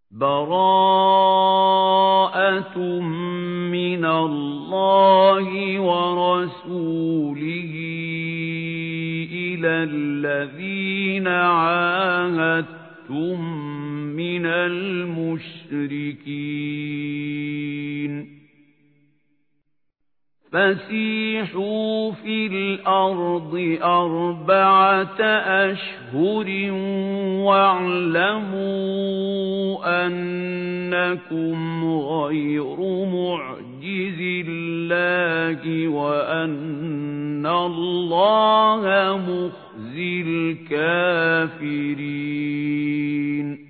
بَرَاءَةٌ مِنَ اللَّهِ وَرَسُولِهِ إِلَى الَّذِينَ عَاهَدتُّم مِنَ الْمُشْرِكِينَ فَسِيحُوا فِي الْأَرْضِ 4 أَشْهُرٍ وَاعْلَمُوا أَنَّكُمْ غَيْرُ مُعْجِزِي اللَّهِ وَأَنَّ اللَّهَ مُخْزِي الْكَافِرِينَ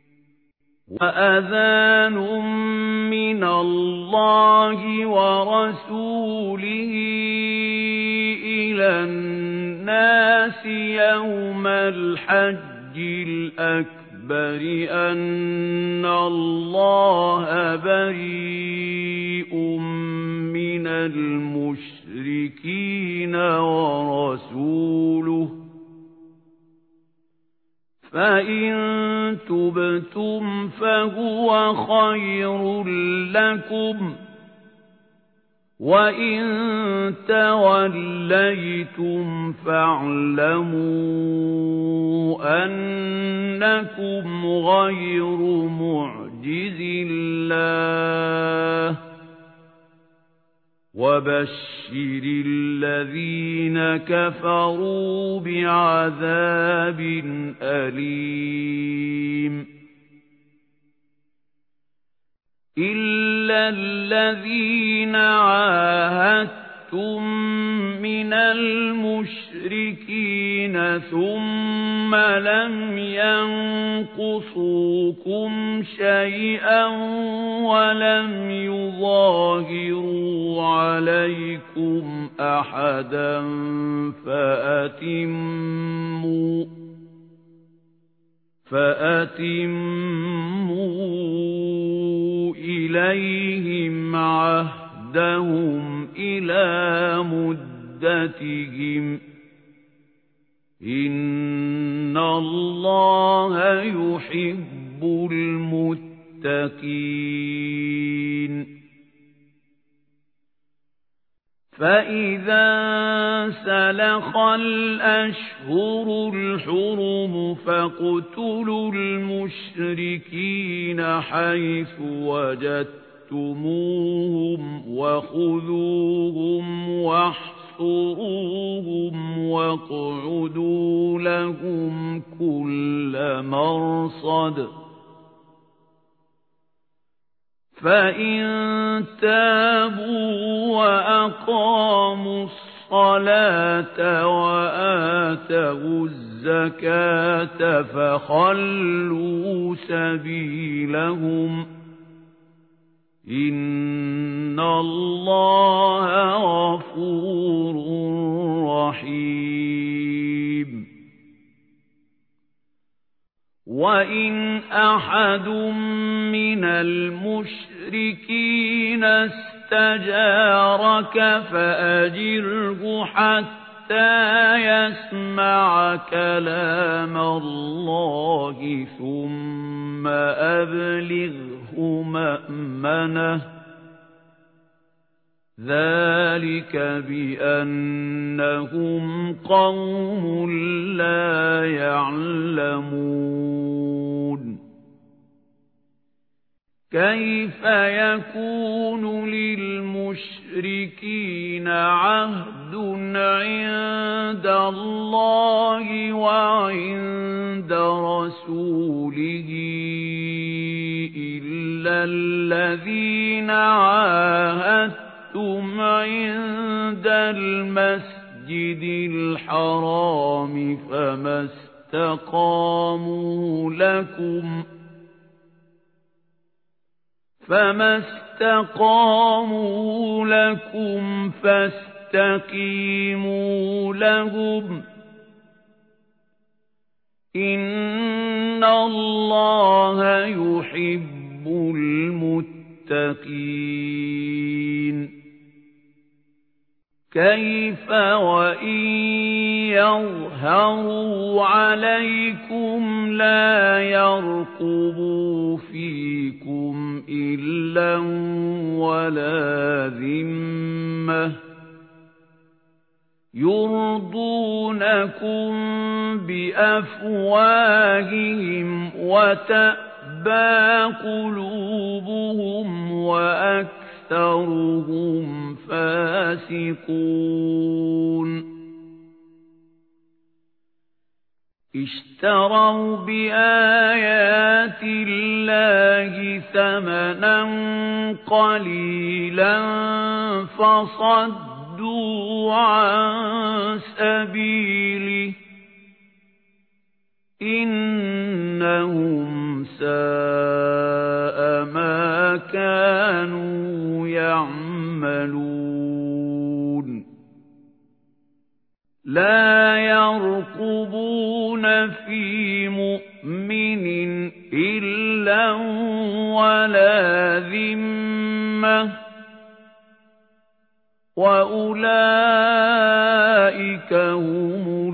وَأَذَانٌ مِنَ اللَّهِ وَرَسُولِهِ إِلَى النَّاسِ يَوْمَ الْحَجِّ الْأَكْبَرِ أَنَّ اللَّهَ بَرِيءٌ مِنَ الْمُشْرِكِينَ وَرَسُولُهُ فَإِن تُبْتُمْ فَهُوَ خَيْرٌ لَّكُمْ وَإِن تَوَلَّيْتُمْ فَاعْلَمُوا أَنَّكُمْ غَيْرُ مُعْجِزِي اللَّهِ وَبَشِّرِ الَّذِينَ كَفَرُوا بِعَذَابٍ أَلِيمٍ إِلَّا الَّذِينَ عَاهَدتُّم مِّنَ الْمُشْرِكِينَ ثُمَّ لَمْ يَنقُصُوكُمْ شَيْئًا وَلَمْ يُظَاهِرُوا عَلَيْكُمْ أَحَدًا فَأَتِمُّوا إِلَيْهِمْ عَهْدَهُمْ إِلَى مُدَّتِهِمْ إِنَّ اللَّهَ يُحِبُّ الْمُتَّقِينَ فَإِذَا سَلَخَ الْأَشْهُرُ الْحُرُمُ فَاقْتُلُوا الْمُشْرِكِينَ حَيْثُ وَجَدتُّمُوهُمْ وَخُذُوهُمْ وَاحْصُرُوهُمْ وَاقْعُدُوا لَهُمْ كُلَّ مَرْصَدٍ فَإِن تَابُوا وَأَقَامُوا الصَّلَاةَ وَآتَوُا الزَّكَاةَ فَخَلُّوا سَبِيلَهُمْ إِنَّ اللَّهَ غَفُورٌ رَّحِيمٌ وَإِنْ أَحَدٌ مِّنَ الْمُشْرِكِينَ اسْتَجَارَكَ فَأَجِرْهُ حَتَّى يَسْمَعَ كَلَامَ اللَّهِ ثُمَّ أَبْلِغْهُ مَأْمَنَهُ ذَلِكَ بِأَنَّهُمْ قَوْمٌ لَّا يَعْلَمُونَ كَيْفَ يَكُونُ لِلْمُشْرِكِينَ عَهْدٌ عِندَ اللَّهِ وَعِندَ رَسُولِهِ إِلَّا الَّذِينَ عَاهَدتُّمْ عِندَ الْمَسْجِدِ الْحَرَامِ فَمَا اسْتَقَامُوا لَكُمْ فَاسْتَقِيمُوا لَهُمْ إِنَّ اللَّهَ يُحِبُّ الْمُتَّقِينَ كيف وإن يظهروا عليكم لا يرقبوا فيكم إلا ولا ذمة يرضونكم بأفواههم وتأبى قلوبهم وأكثرهم فاسقون اشتروا بآيات الله ثمنا قليلا فصدوا عن سبيله إنهم ساء ما كانوا يعملون لا يرقبون في مؤمن إلا ولا ذمة وأولئك هم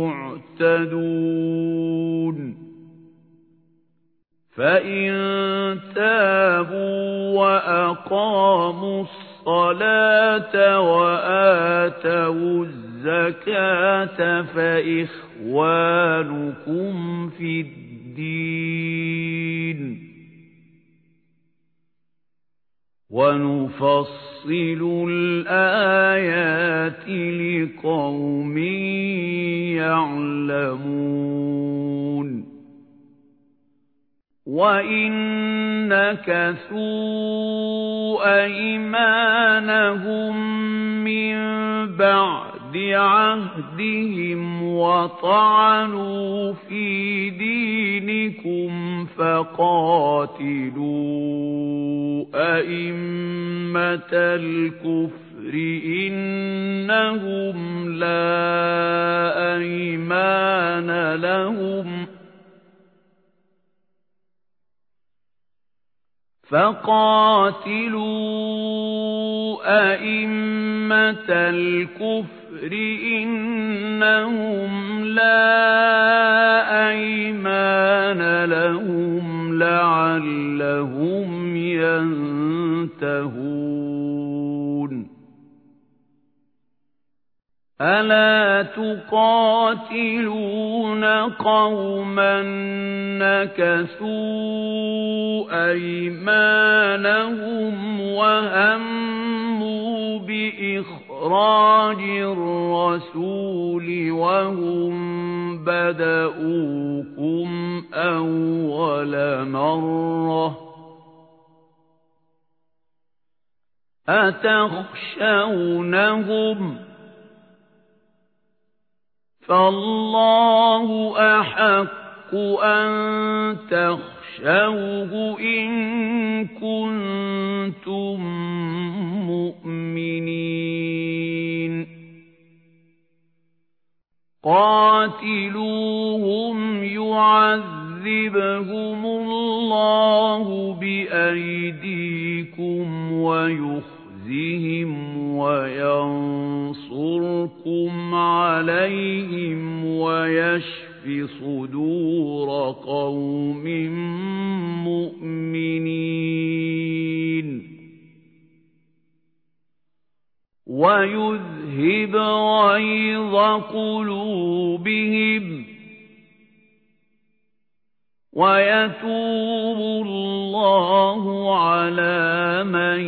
المعتدون فإن تابوا وأقاموا الصلاة وآتوا الزكاة فإخوانكم في الدين ونفصل الآيات لقوم يعلمون وَإِن نَكَثُوا أَيْمَانَهُم مِّن بَعْدِ عَهْدِهِمْ وَطَعَنُوا فِي دِينِكُمْ فَقَاتِلُوا أَئِمَّةَ الْكُفْرِ إِنَّهُمْ لَا أَيْمَانَ لَهُمْ أئمة الكفر إنهم لا أيمان لهم لعلهم ينتهون ألا تقاتلون قوما نكثوا أيمانهم وهموا بإخراج الرسول وهم بدؤوكم أول مرة أتخشونهم فالله أحق أن تخشوه إن كنتم مؤمنين قاتلوهم يعذبهم الله بأيديكم ويخزهم وينصركم عليهم ويشف صدور قوم مؤمنين ويذهب غيظ قلوبهم ويتوب الله على من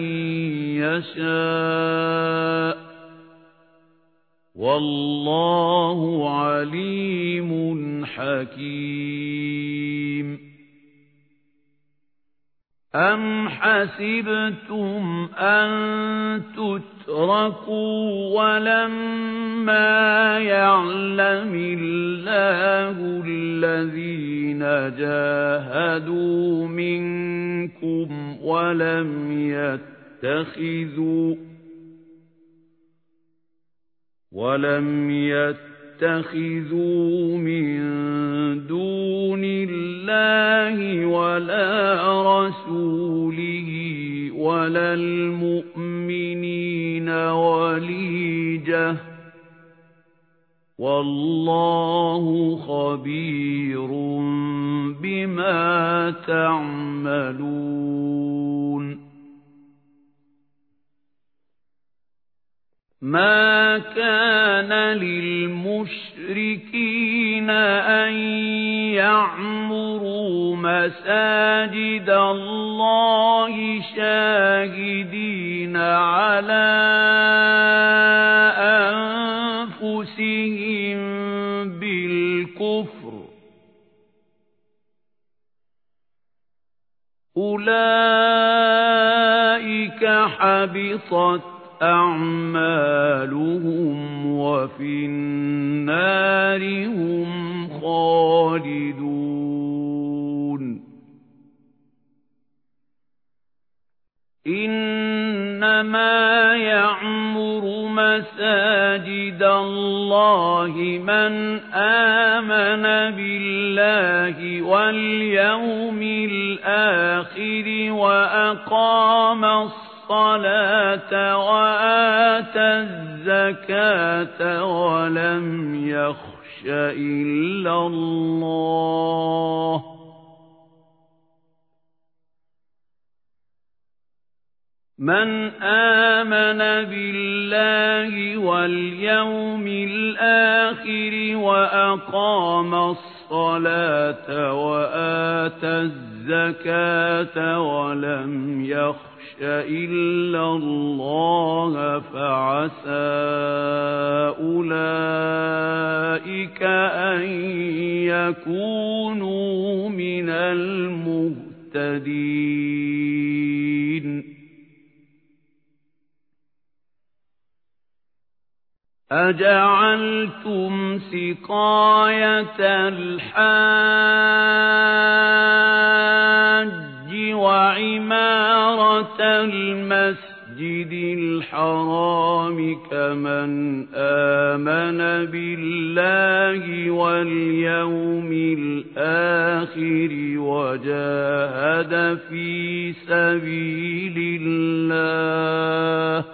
يشاء والله عليم حكيم أم حسبتم أن تتركوا ولما يعلم الله الذين جاهدوا منكم ولم يتخذوا من دون الله ولا رسوله ولا المؤمنين وليجا مُخْرِجَهُ وَاللَّهُ خَبِيرٌ بِمَا تَعْمَلُونَ مَا كَانَ لِلْمُشْرِكِينَ أَن يَعْمُرُوا مَسَاجِدَ اللَّهِ شَاهِدِينَ عَلَى أَنفُسِهِم بِالْكُفْرِ أُولَئِكَ حَبِطَتْ أعمالهم وفي النار هم خالدون إنما يعمر مساجد الله من آمن بالله واليوم الآخر وأقام الصلاة وآتى الزكاة ولم يخش إلا الله من آمن بالله واليوم الآخر وأقام الصلاة وآتى الزكاة ولم يخش إلا الله فعسى أولئك أن يكونوا من المهتدين أجعلتم سقاية الحاج وعمارة المسجد الحرام كمن آمن بالله واليوم الآخر وجاهد في سبيل الله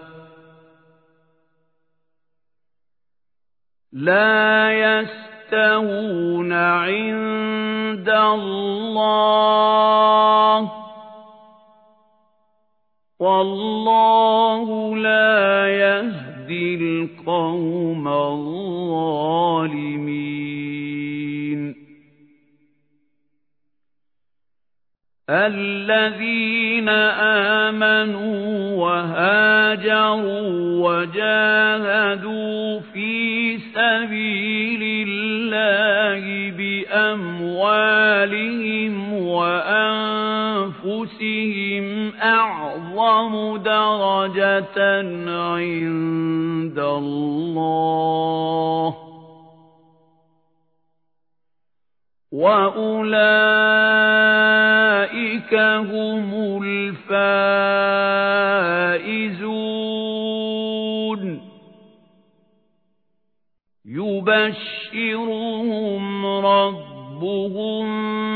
لا يستوون عند الله والله لا يهدي القوم الظالمين الذين آمنوا وهاجروا وجاهدوا في سبيل الله بأموالهم وأنفسهم أعظم درجة عند الله وأولئك هم الفائزون يبشرهم ربهم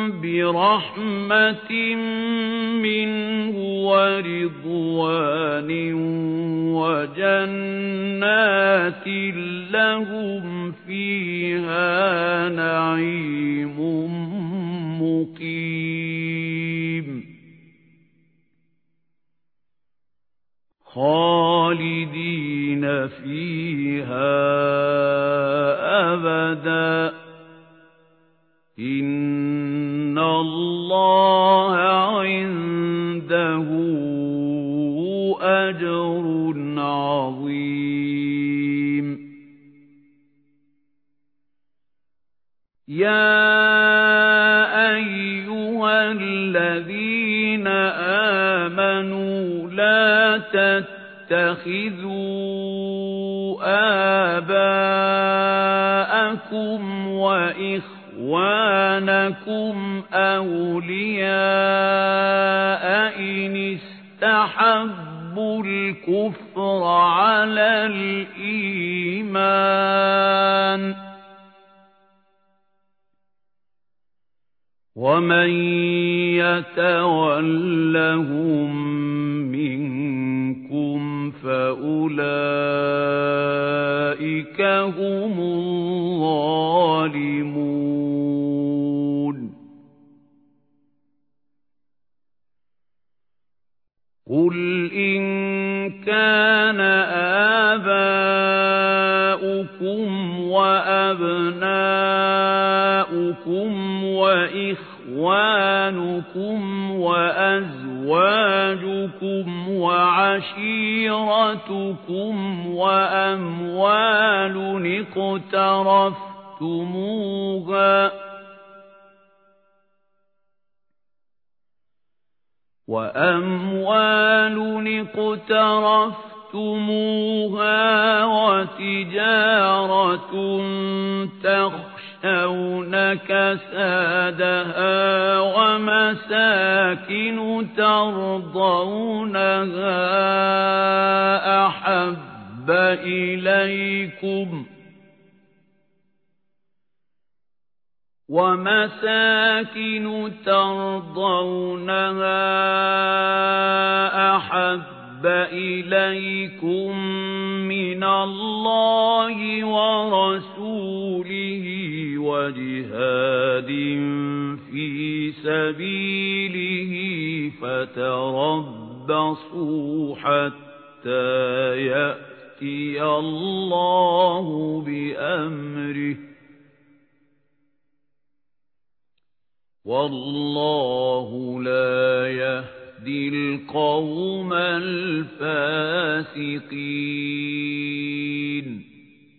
برحمة منه ورضوان وجنات لهم فيها نعيم مقيم خالدين فيها أبدا إن الله عنده أجر عظيم يا أيها الذين آمنوا لا تتخذوا آباءكم وإخوانكم أولياء إن استحبوا الكفر على الإيمان ومن يتولهم منكم فأولئك هم الظالمون قل إن كان آباؤكم وأبناؤكم وإخوانكم وأزواجكم وعشيرتكم وأموال اقترفتموها وتجارة تخشون كسادها ومساكن ترضونها أحب إليكم من الله ورسوله وجهاد في سبيله فتربصوا حتى يأتي الله بأمره والله لا يهدي القوم الفاسقين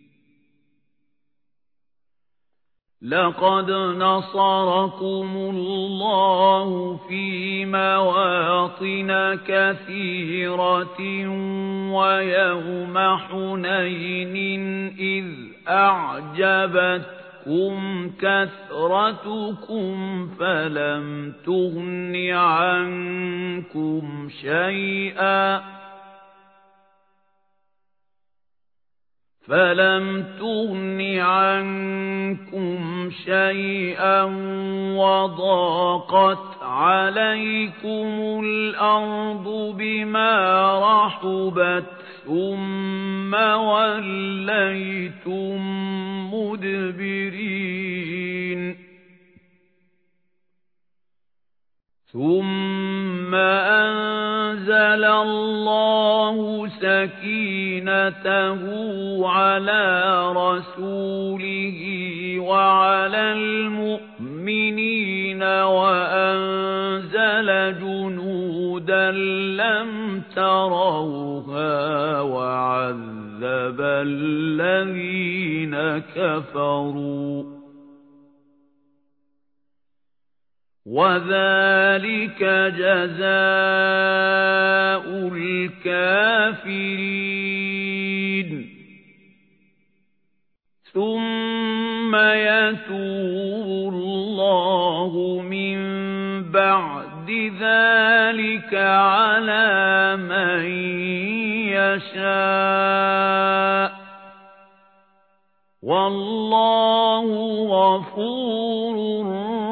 لقد نصركم الله في مواطن كثيرة ويوم حنين إذ أعجبتكم كثرتكم فلم تغن عنكم شيئا وضاقت عليكم الأرض بما رحبت ثم وليتم مدبرين ثم أنزل الله سكينته على رسوله وعلى المؤمنين وأنزل جنودا لم تروها وعذب الذين كفروا وذلك جزاء الكافرين ثم يتوب الله من بعد ذلك على من يشاء والله غفور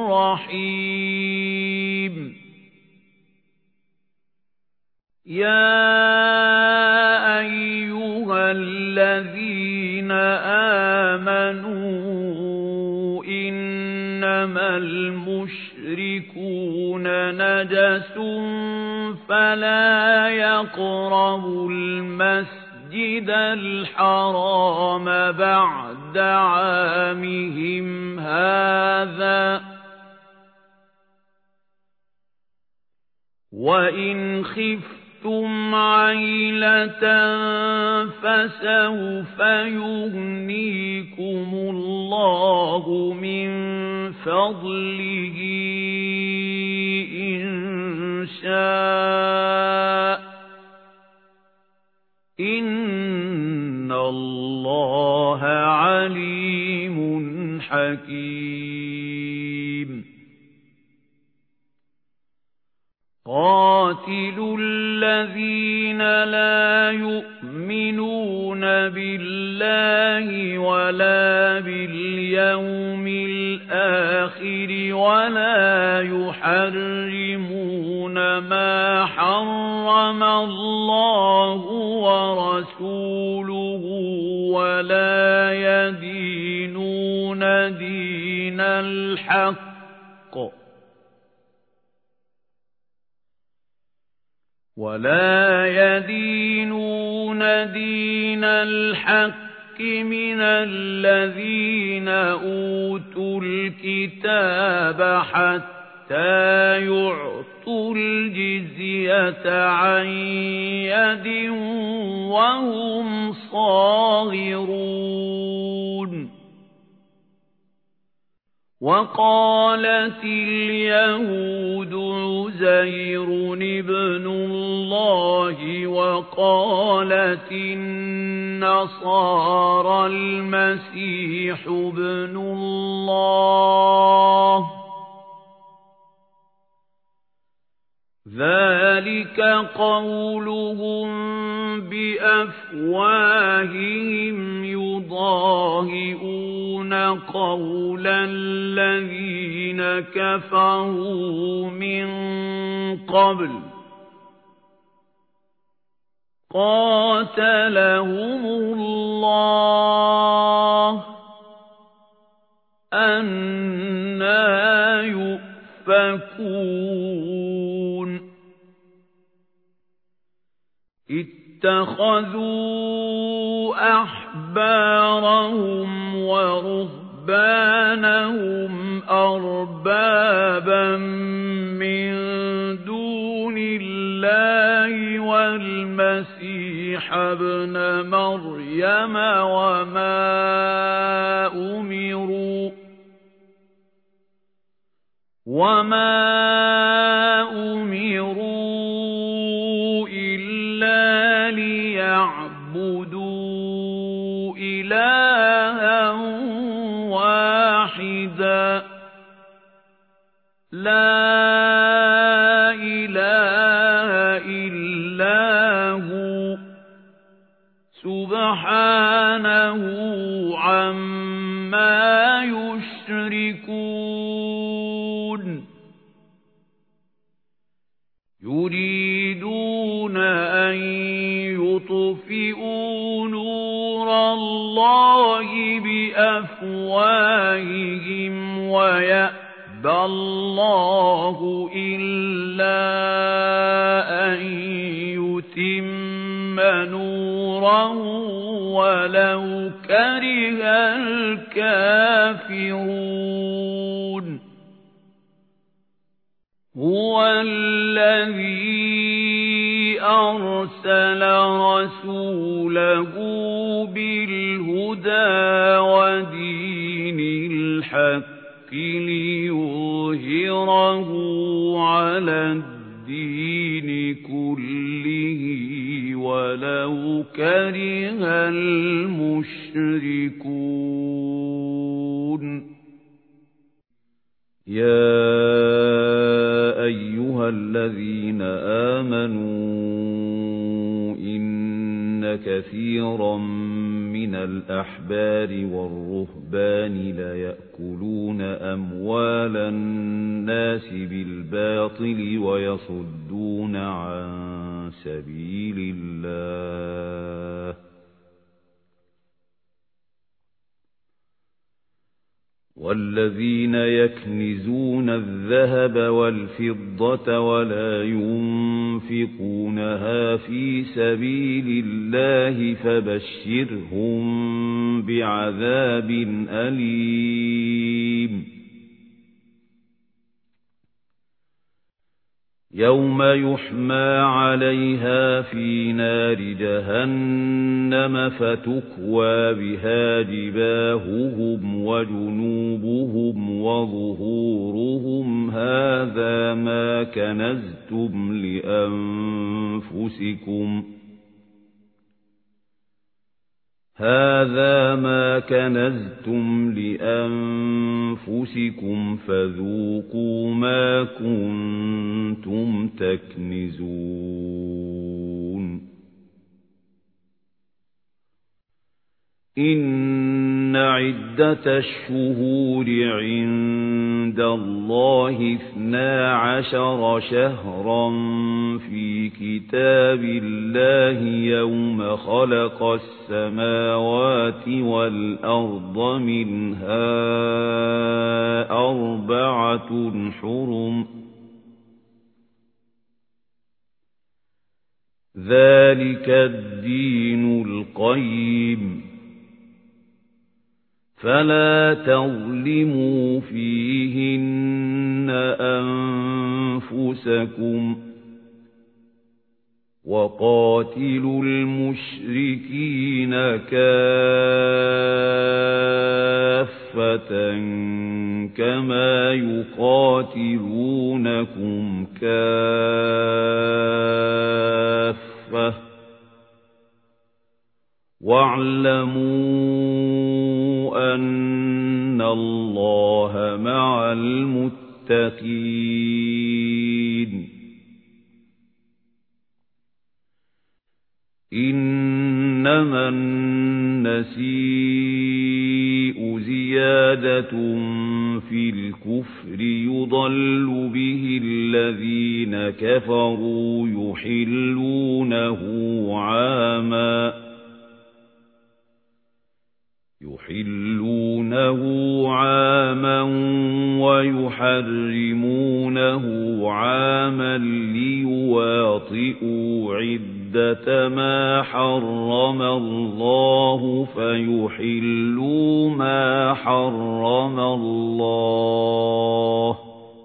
رحيم يا أيها الذين آمنوا إنما المشركون نجس فلا يقربوا المسجد الحرام بعد عامهم هذا وإن خفتم عيلة فسوف يغنيكم الله من فضله إن شاء إن الله عليم حكيم قاتلوا الذين لا يؤمنون بالله ولا باليوم الآخر ولا يحرمون ما حرم الله ورسوله ورسوله ولا يدينون دين الحق من الذين أوتوا الكتاب حتى يعطوا الجزية عن يد وهم صاغرون. وقالت اليهود عزير ابن الله وقالت النصارى المسيح ابن الله، ذلك قولهم بأفواههم يضاهئون قول الذين كفروا من قبل قاتلهم الله أنى يؤفكون. اتخذوا أحبارهم ورهبانهم أربابا من دون الله والمسيح ابن مريم وما أمروا إلا ليعبدوا إلها واحدا لا إله إلا هو سبحانه عما يشركون. يريدون أن يطفئوا نور الله بأفواههم ويأبى الله إلا أن يتم نوره ولو كره الكافرون. هو الذي أرسل رسوله بالهدى ودين الحق ليظهره على الدين كله ولو كره المشركون. يا أيها الذين آمنوا إن كثيرا من الأحبار والرهبان ليأكلون أموال الناس بالباطل ويصدون عن سبيل الله والذين يكنزون الذهب والفضة ولا ينفقونها في سبيل الله فبشرهم بعذاب أليم. يوم يحمى عليها في نار جهنم فتكوى بها جباههم وجنوبهم وظهورهم هذا ما كنزتم لأنفسكم فذوقوا ما كنتم تكنزون. إن عدة الشهور عند الله 12 شهرا في كتاب الله يوم خلق السماوات والأرض منها 4 حرم ذلك الدين القيم فلا تظلموا فيهن أنفسكم وقاتلوا المشركين كافة كما يقاتلونكم كافة واعلموا أن الله مع المتقين إنما النسيء زيادة في الكفر يضل به الذين كفروا يحلونه عاما ويحرمونه عاما ليواطئوا عدة ما حرم الله فيحلوا ما حرم الله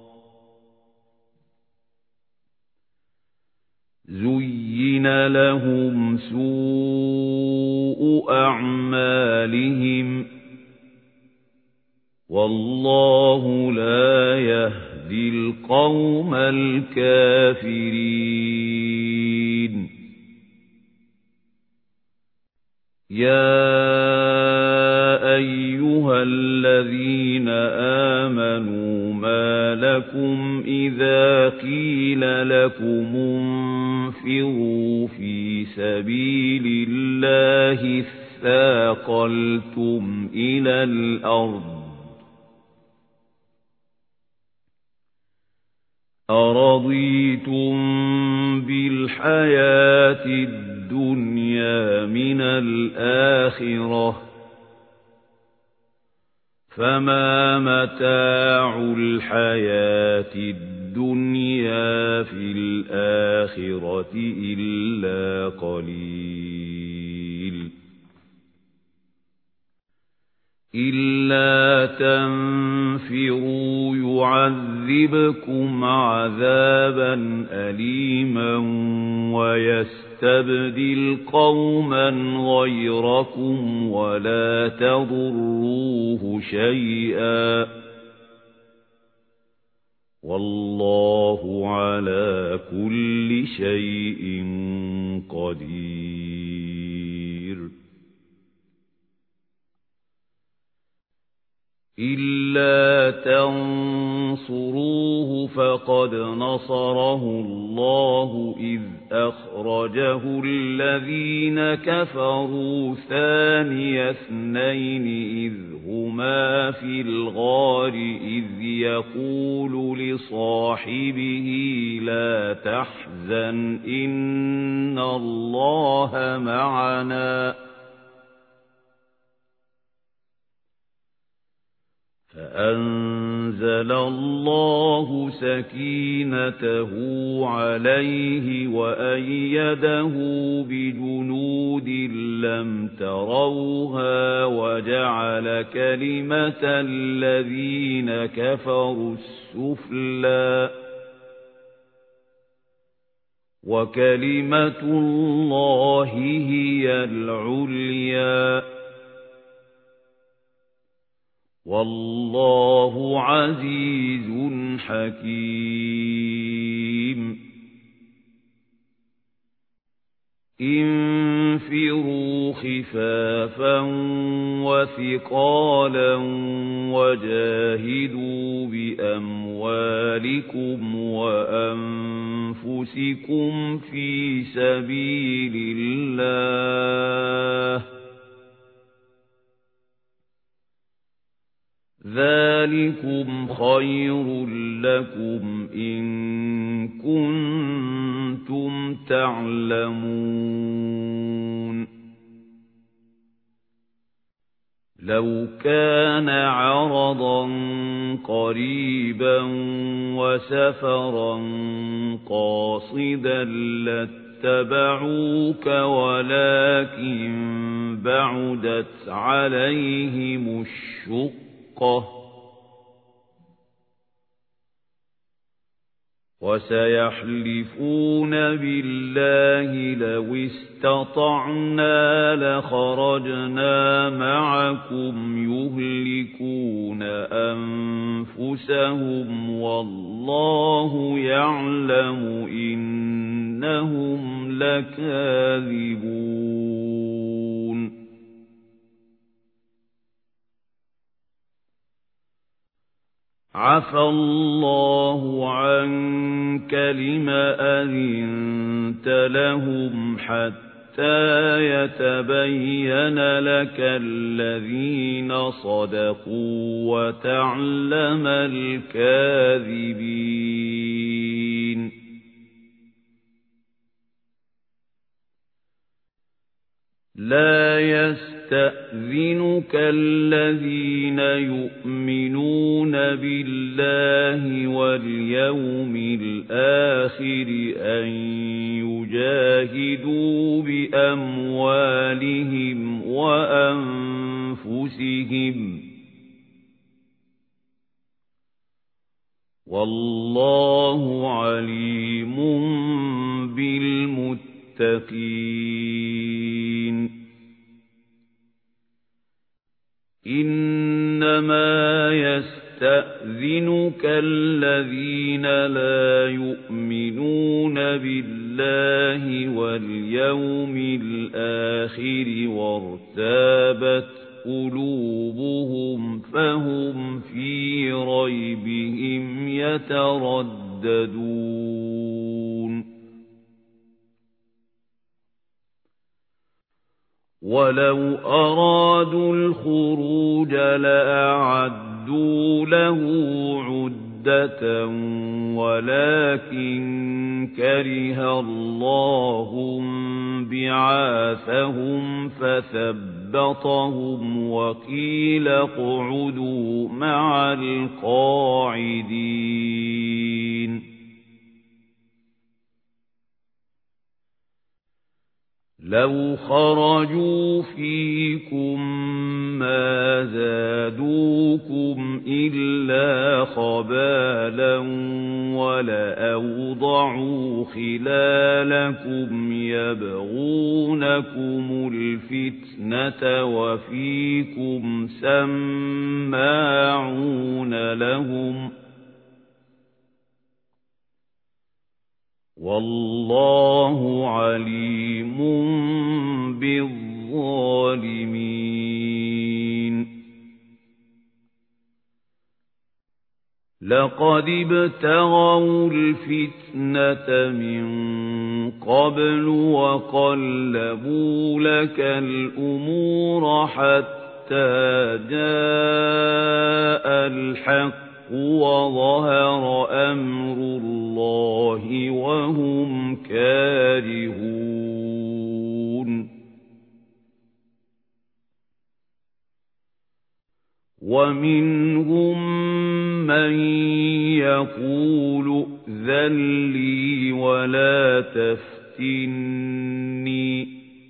زين لهم سوء أعمالهم والله لا يهدي القوم الكافرين يا أيها الذين آمنوا ما لكم إذا قيل لكم انفروا في سبيل الله اثاقلتم إلى الأرض أرضيتم بالحياة الدنيا من الآخرة فما متاع الحياة الدنيا في الآخرة إلا قليل إلا تنفروا يعذبكم عذابا أليما ويستبدل قوما غيركم ولا تضروه شيئا والله على كل شيء قدير إلا تنصروه فقد نصره الله إذ أخرجه الذين كفروا ثاني اثنين إذ هما في الغار إذ يقول لصاحبه لا تحزن إن الله معنا فأنزل الله سكينته عليه وأيده بجنود لم تروها وجعل كلمة الذين كفروا السفلى وكلمة الله هي العليا والله عزيز حكيم انفروا خفافا وثقالا وجاهدوا بأموالكم وأنفسكم في سبيل الله ذَلِكُمْ خَيْرٌ لَكُمْ إِن كُنتُمْ تَعْلَمُونَ لَوْ كَانَ عَرَضًا قَرِيبًا وَسَفَرًا قَاصِدًا لَاتَّبَعُوكَ وَلَكِن بَعُدَتْ عَلَيْهِمُ الشُّقَّةُ وَسَيَحْلِفُونَ بِاللَّهِ لَوِ اسْتَطَعْنَا لَخَرَجْنَا مَعَكُمْ يُهْلِكُونَ أَنفُسَهُمْ وَاللَّهُ يَعْلَمُ إِنَّهُمْ لَكَاذِبُونَ عَفَا اللَّهُ عَنكَ لِمَ أَذِنتَ لَهُمْ حَتَّى يَتَبَيَّنَ لَكَ الَّذِينَ صَدَقُوا وَتَعْلَمَ الْكَاذِبِينَ لا يستأذنك الذين يؤمنون بالله واليوم الآخر أن يجاهدوا بأموالهم وأنفسهم والله عليم بالمتقين إنما يستأذنك الذين لا يؤمنون بالله واليوم الآخر وارتابت قلوبهم فهم في ريبهم يترددون ولو أرادوا الخروج لأعدوا له عدة ولكن كره الله بعاثهم فثبطهم وقيل اقعدوا مع القاعدين لو خرجوا فيكم ما زادوكم إلا خبالا ولأوضعوا خلالكم يبغونكم الفتنة وفيكم سماعون لهم والله عليم بالظالمين لقد ابتغوا الفتنة من قبل وقلبوا لك الأمور حتى جاء الحق وظهر أمر الله وهم كارهون ومنهم من يقول ائذن لي ولا تفتني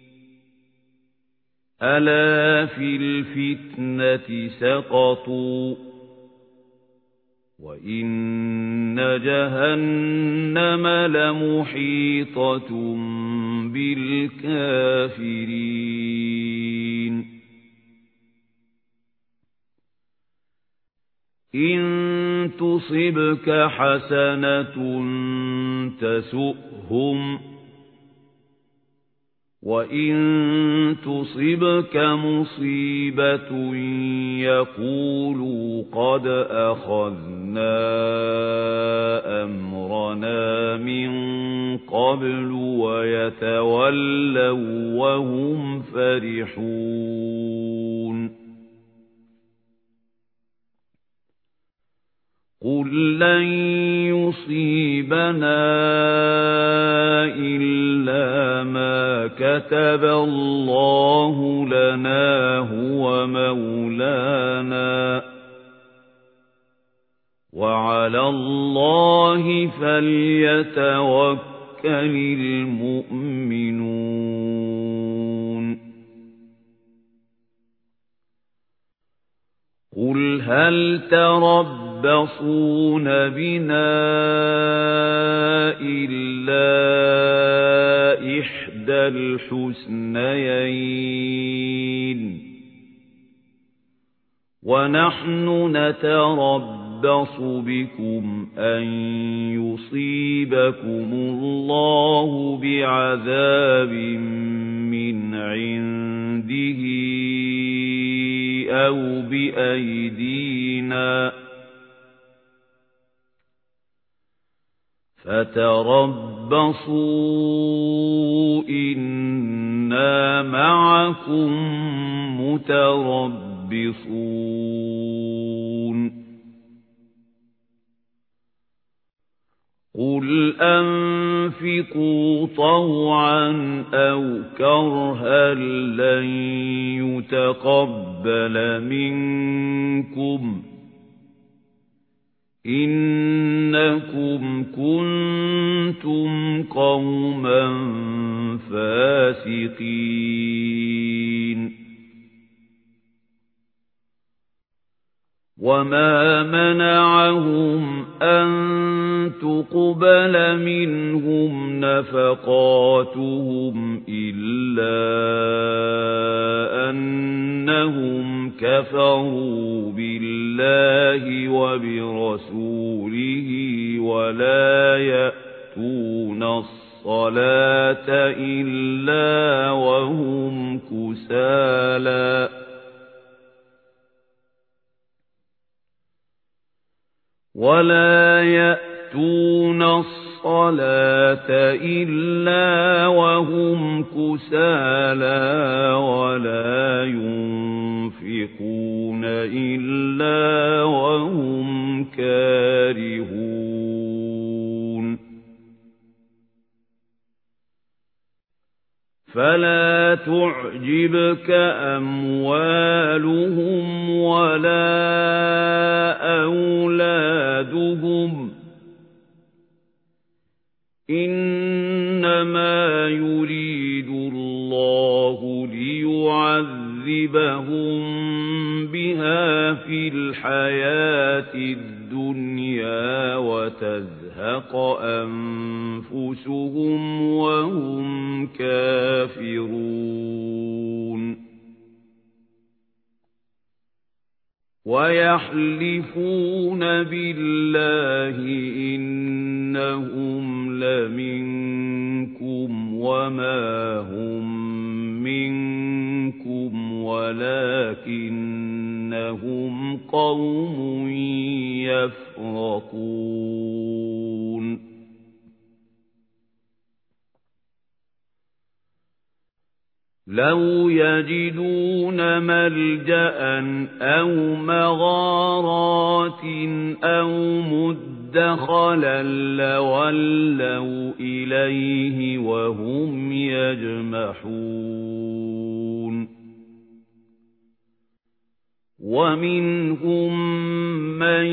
ألا في الفتنة سقطوا وَإِنَّ جَهَنَّمَ لَمُحِيطَةٌ بِالْكَافِرِينَ إِن تُصِبْكَ حَسَنَةٌ تَسُؤْهُمْ وَإِن تُصِبْكَ مُصِيبَةٌ يَقُولُوا قَدْ أَخَذْنَا أَمْرَنَا مِنْ قَبْلُ وَيَتَوَلَّوْا وَهُمْ فَرِحُونَ لن يصيبنا إلا ما كتب الله لنا هو مولانا وعلى الله فليتوكل المؤمنون قل هل تربصون بنا إلا إحدى الحسنيين ونحن نتربص بكم أن يصيبكم الله بعذاب من عنده أو بأيدينا فتربصوا إنا معكم متربصون قل أنفقوا طوعا أو كرها لن يتقبل منكم إنكم كنتم قوما فاسقين وما منعهم أن تقبل منهم نفقاتهم إلا أنهم كفروا بالله وبرسوله ولا يأتون الصلاة إلا وهم كسالى ولا ينفقون إلا وهم كارهون فلا تعجبك أموالهم ولا أولادهم إنما يريد الله ليعذبهم بها في الحياة الدنيا وتزهق أنفسهم وهم كافرون ويحلفون بالله إنهم لمنكم وما هم منكم ولكنهم قوم يفرقون لو يجدون ملجأ أو مغارات أو مدخلا لولوا إليه وهم يجمحون ومنهم من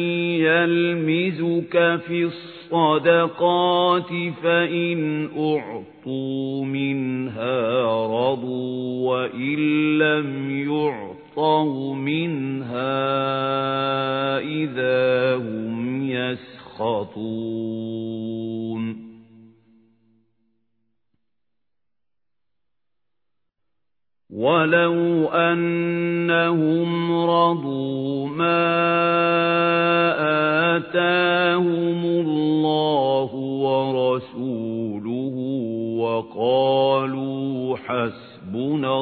يلمزك في الصدقات فإن أعطوا منها رضوا وإن لم يعطوا منها إذا هم يسخطون ولو أنهم رضوا ما آتاهم الله ورسوله وقالوا حسبنا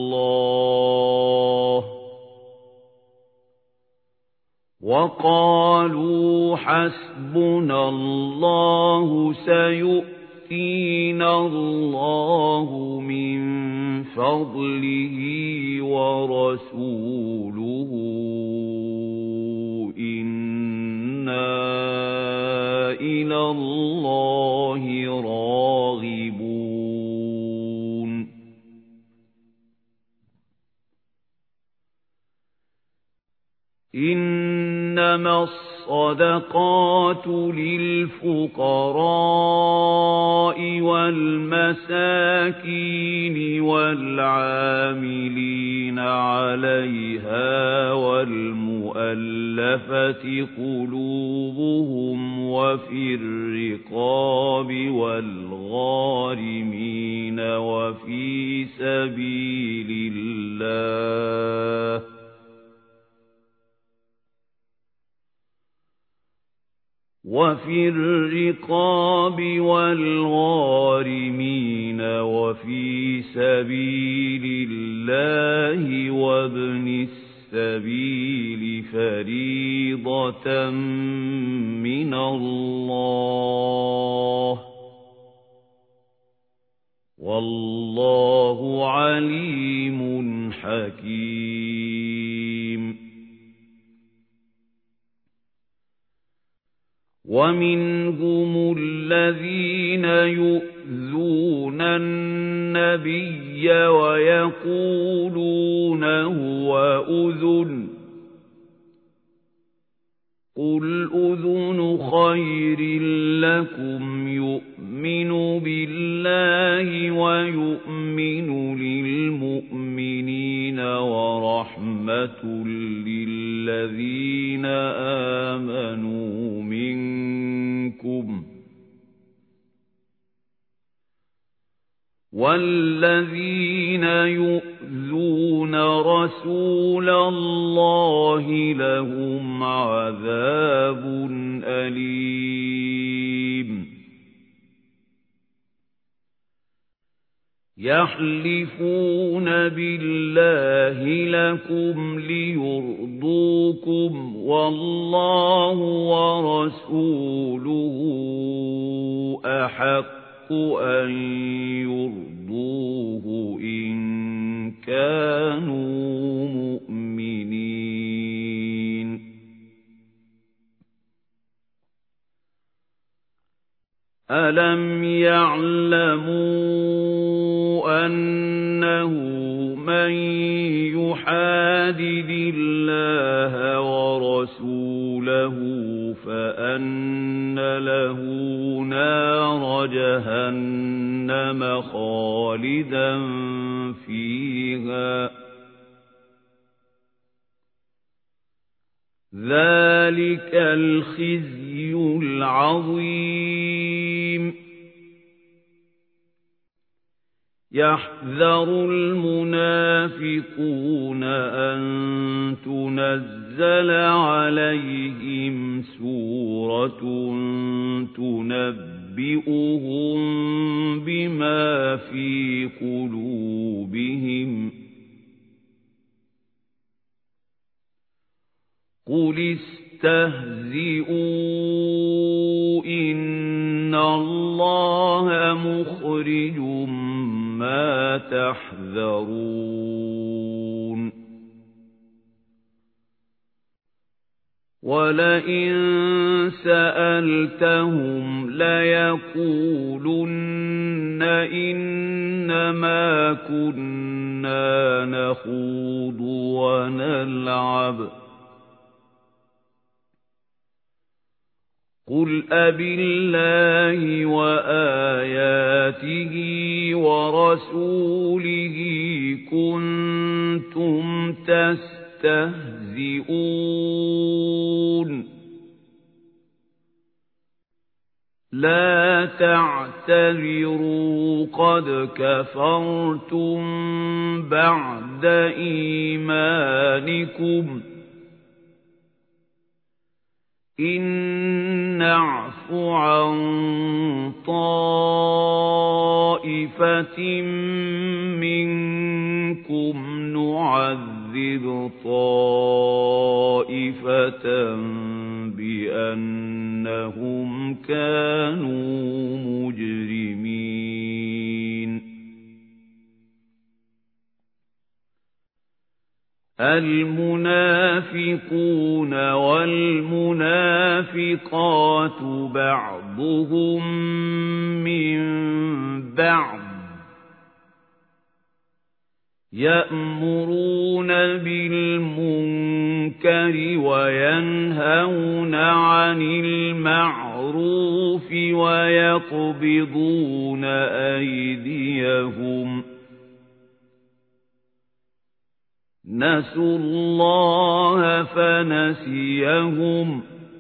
الله سيؤتينا الله من فضله ورسوله إنا إِلَى اللَّهِ رَاغِبُونَ إِنَّمَا الصَّدَقَاتُ لِلْفُقَرَاءِ وَالْمَسَاكِينِ وَالْعَامِلِينَ عَلَيْهَا وَالْمُؤَلَّفَةِ قُلُوبُهُمْ وَفِي الرِّقَابِ وَالْغَارِمِينَ وَفِي سَبِيلِ اللَّهِ وَابْنِ السَّبِيلِ فَرِيضَةً مِنَ اللَّهِ وَاللَّهُ عَلِيمٌ حَكِيمٌ وَمِنْهُمُ الَّذِينَ يُؤْذُونَ النَّبِيَّ وَيَقُولُونَ هُوَ أُذُنٌ ۚ قُلْ أُذُنُ خَيْرٍ لَّكُمْ يُؤْمِنُ بِاللَّهِ وَيُؤْمِنُ لِلْمُؤْمِنِينَ وَرَحْمَةٌ لِّلَّذِينَ آمَنُوا مِنكُمْ ۚ وَالَّذِينَ يُؤْذُونَ رَسُولَ اللَّهِ لَهُمْ عَذَابٌ أَلِيمٌ يَحْلِفُونَ بِاللَّهِ لَكُمْ لِيُرْضُوكُمْ وَاللَّهُ وَرَسُولُهُ أَحَقُّ أَن يُرْضُوهُ إِن كَانُوا مُؤْمِنِينَ أَلَمْ يَعْلَمُوا أَنَّهُ مَن يُحَادِدِ اللَّهَ وَرَسُولَهُ فَأَنَّ لَهُ نَارَ جَهَنَّمَ خَالِدًا فِيهَا ۚ ذَلِكَ الْخِزْيُ الْعَظِيمُ يَحْذَرُ الْمُنَافِقُونَ أَن تُنَزَّلَ عَلَيْهِمْ سُورَةٌ تُنَبِّئُهُم بِمَا فِي قُلُوبِهِمْ ۚ قُلِ اسْتَهْزِئُوا إِنَّ اللَّهَ مُخْرِجٌ مَا تَحْذَرُونَ وَلَئِن سَأَلْتَهُمْ لَيَقُولُنَّ إِنَّمَا كُنَّا نَخُوضُ وَنَلْعَبُ ۚ قُلْ أَبِاللَّهِ وَآيَاتِهِ وَرَسُولِهِ كُنتُمْ تَسْتَهْزِئُونَ لَا تَعْتَذِرُوا قَدْ كَفَرْتُم بَعْدَ إِيمَانِكُمْ ۚ إِن نَّعْفُ عَن طَائِفَةٍ مِّنكُمْ نُعَذِّبْ طَائِفَةً بِأَنَّهُمْ كَانُوا مُجْرِمِينَ المنافقون والمنافقات بعضهم من بعض يأمرون بالمنكر وينهون عن المعروف ويقبضون أيديهم نسوا الله فنسيهم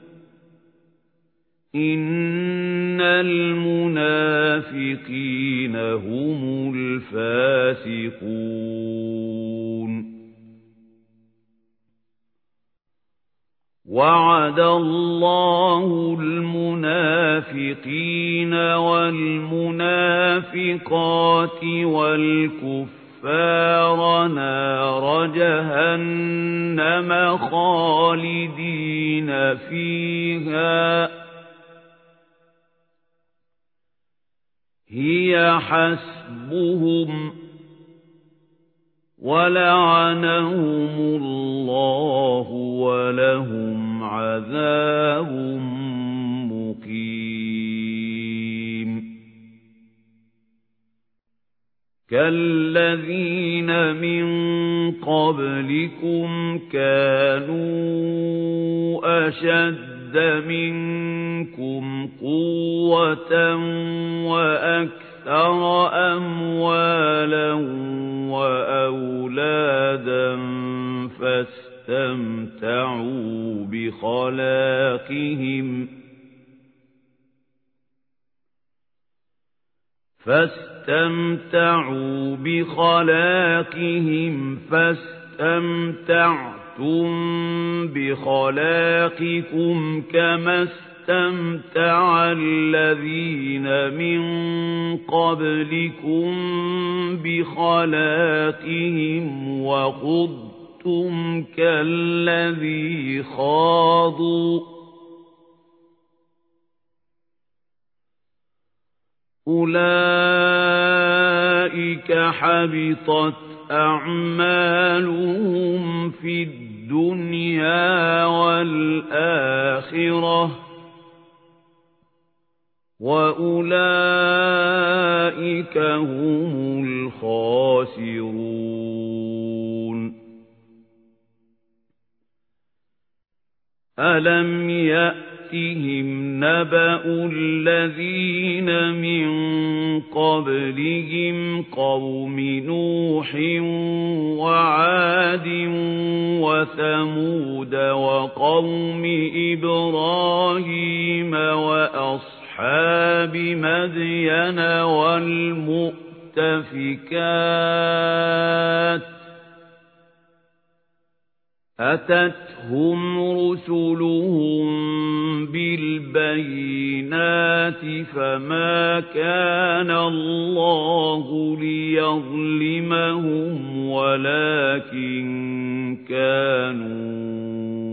إن المنافقين هم الفاسقون وعد الله المنافقين والمنافقات والكفار نار جهنم خالدين فيها هي حسبهم ولعنهم الله ولهم عذاب مقيم كالذين من قبلكم كانوا أشد منكم قوة وأكثر أموالا وأولادا فاستمتعوا بخلاقهم فاستمتعتم بخلاقكم كما استمتع الذين من قبلكم بخلاقهم وخضتم كالذي خاضوا أولئك حبطت أعمالهم في الدنيا والآخرة وأولئك هم الخاسرون ألم يأتهم نبأ الذين من قبلهم قوم نوح وعاد وثمود وقوم إبراهيم وأصحاب مدين والمؤتفكات أتتهم رسلهم بالبينات فما كان الله ليظلمهم ولكن كانوا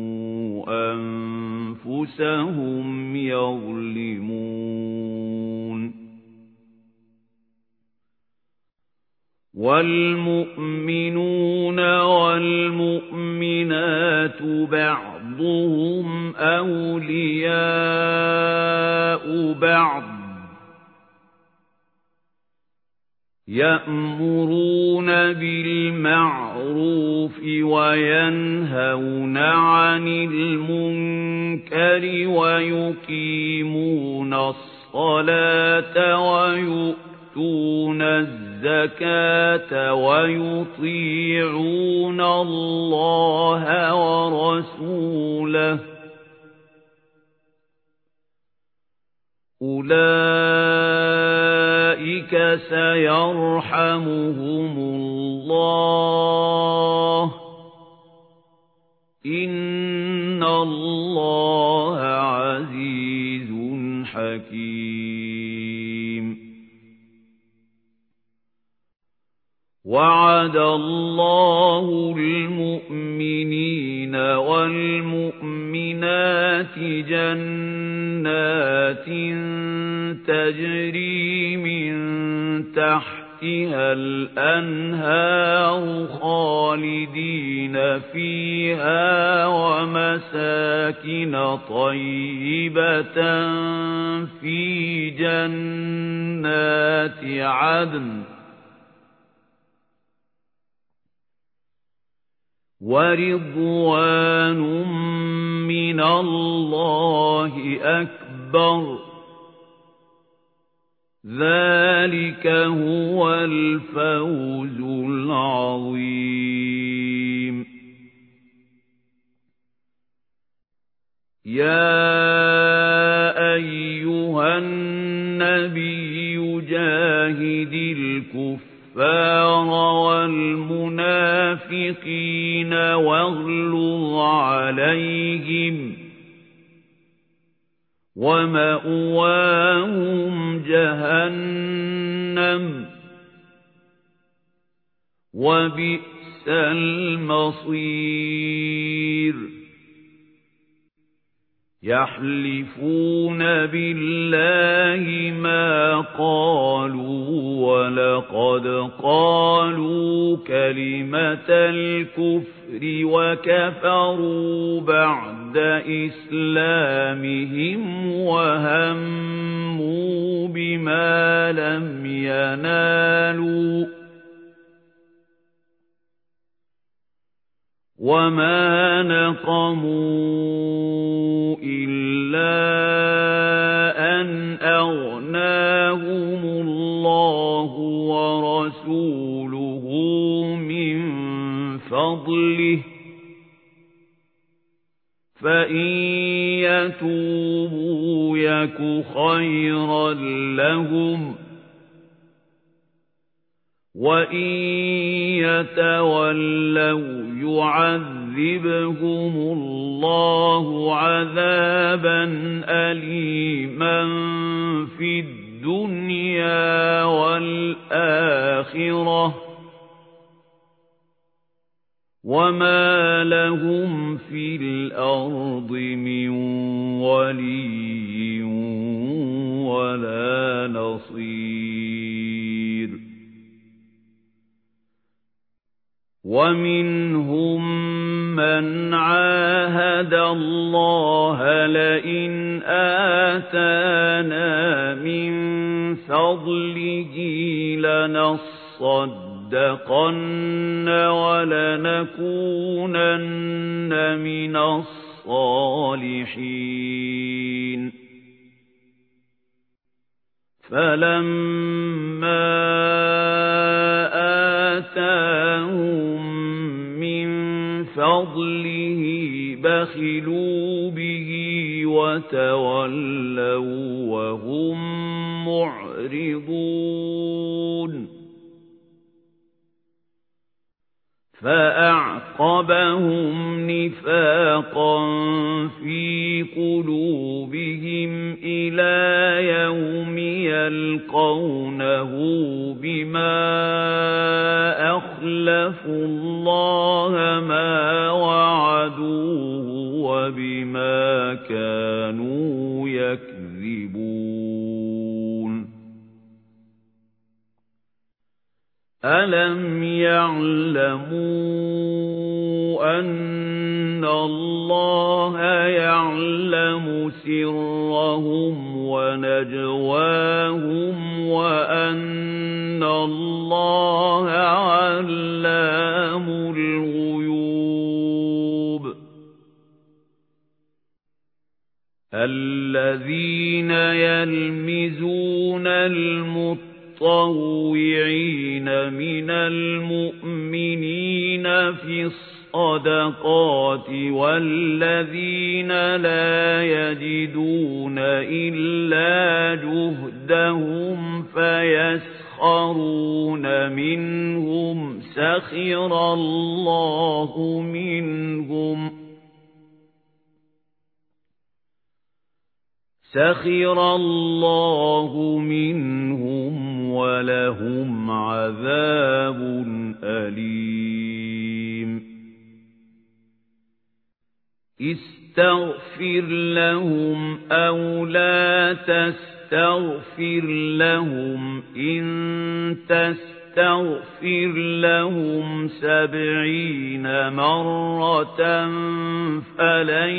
أنفسهم يظلمون والمؤمنون والمؤمنات بعضهم أولياء بعض يأمرون بالمعروف وينهون عن المنكر ويقيمون الصلاة ويؤتون الزكاة ويطيعون الله ورسوله أولئك سيرحمهم الله إن الله عزيز حكيم وعد الله المؤمنين والمؤمنات جنات تجري من تحتها تحتها الأنهار خالدين فيها ومساكن طيبة في جنات عدن ورضوان من الله أكبر ذلك هو الفوز العظيم يا أيها النبي جاهد الكفار والمنافقين واغلظ عليهم ومأواهم جهنم وبئس المصير يحلفون بالله ما قالوا ولقد قالوا كلمة الكفر وكفروا بعد إسلامهم وهموا بما لم ينالوا وما نقموا إلا أن أغناهم الله ورسوله من فضله فإن يتوبوا يك خيرا لهم وإن يتولوا يعذبهم الله عذابا أليما في الدنيا والآخرة وما لهم في الأرض من ولي ولا نصير ومنهم من عاهد الله لئن آتانا من فضله لنصدقن ولنكونن من الصالحين فلما آتاهم من فضله بخلوا به وتولوا وهم معرضون فأعقبهم نفاقا في قلوبهم إلى يوم يلقونه بما أخلفوا الله ما وعدوه وبما كانوا يكذبون ألم يعلموا أن الله يعلم سرهم ونجواهم وأن الله علام الغيوب الذين يلمزون المتطوعين من المؤمنين في الصدقات والذين لا يجدون إلا جهدهم فيسخرون منهم سخر الله منهم ولهم عذاب أليم استغفر لهم أو لا تستغفر تستغفر لهم إن تستغفر لهم 70 مرة فلن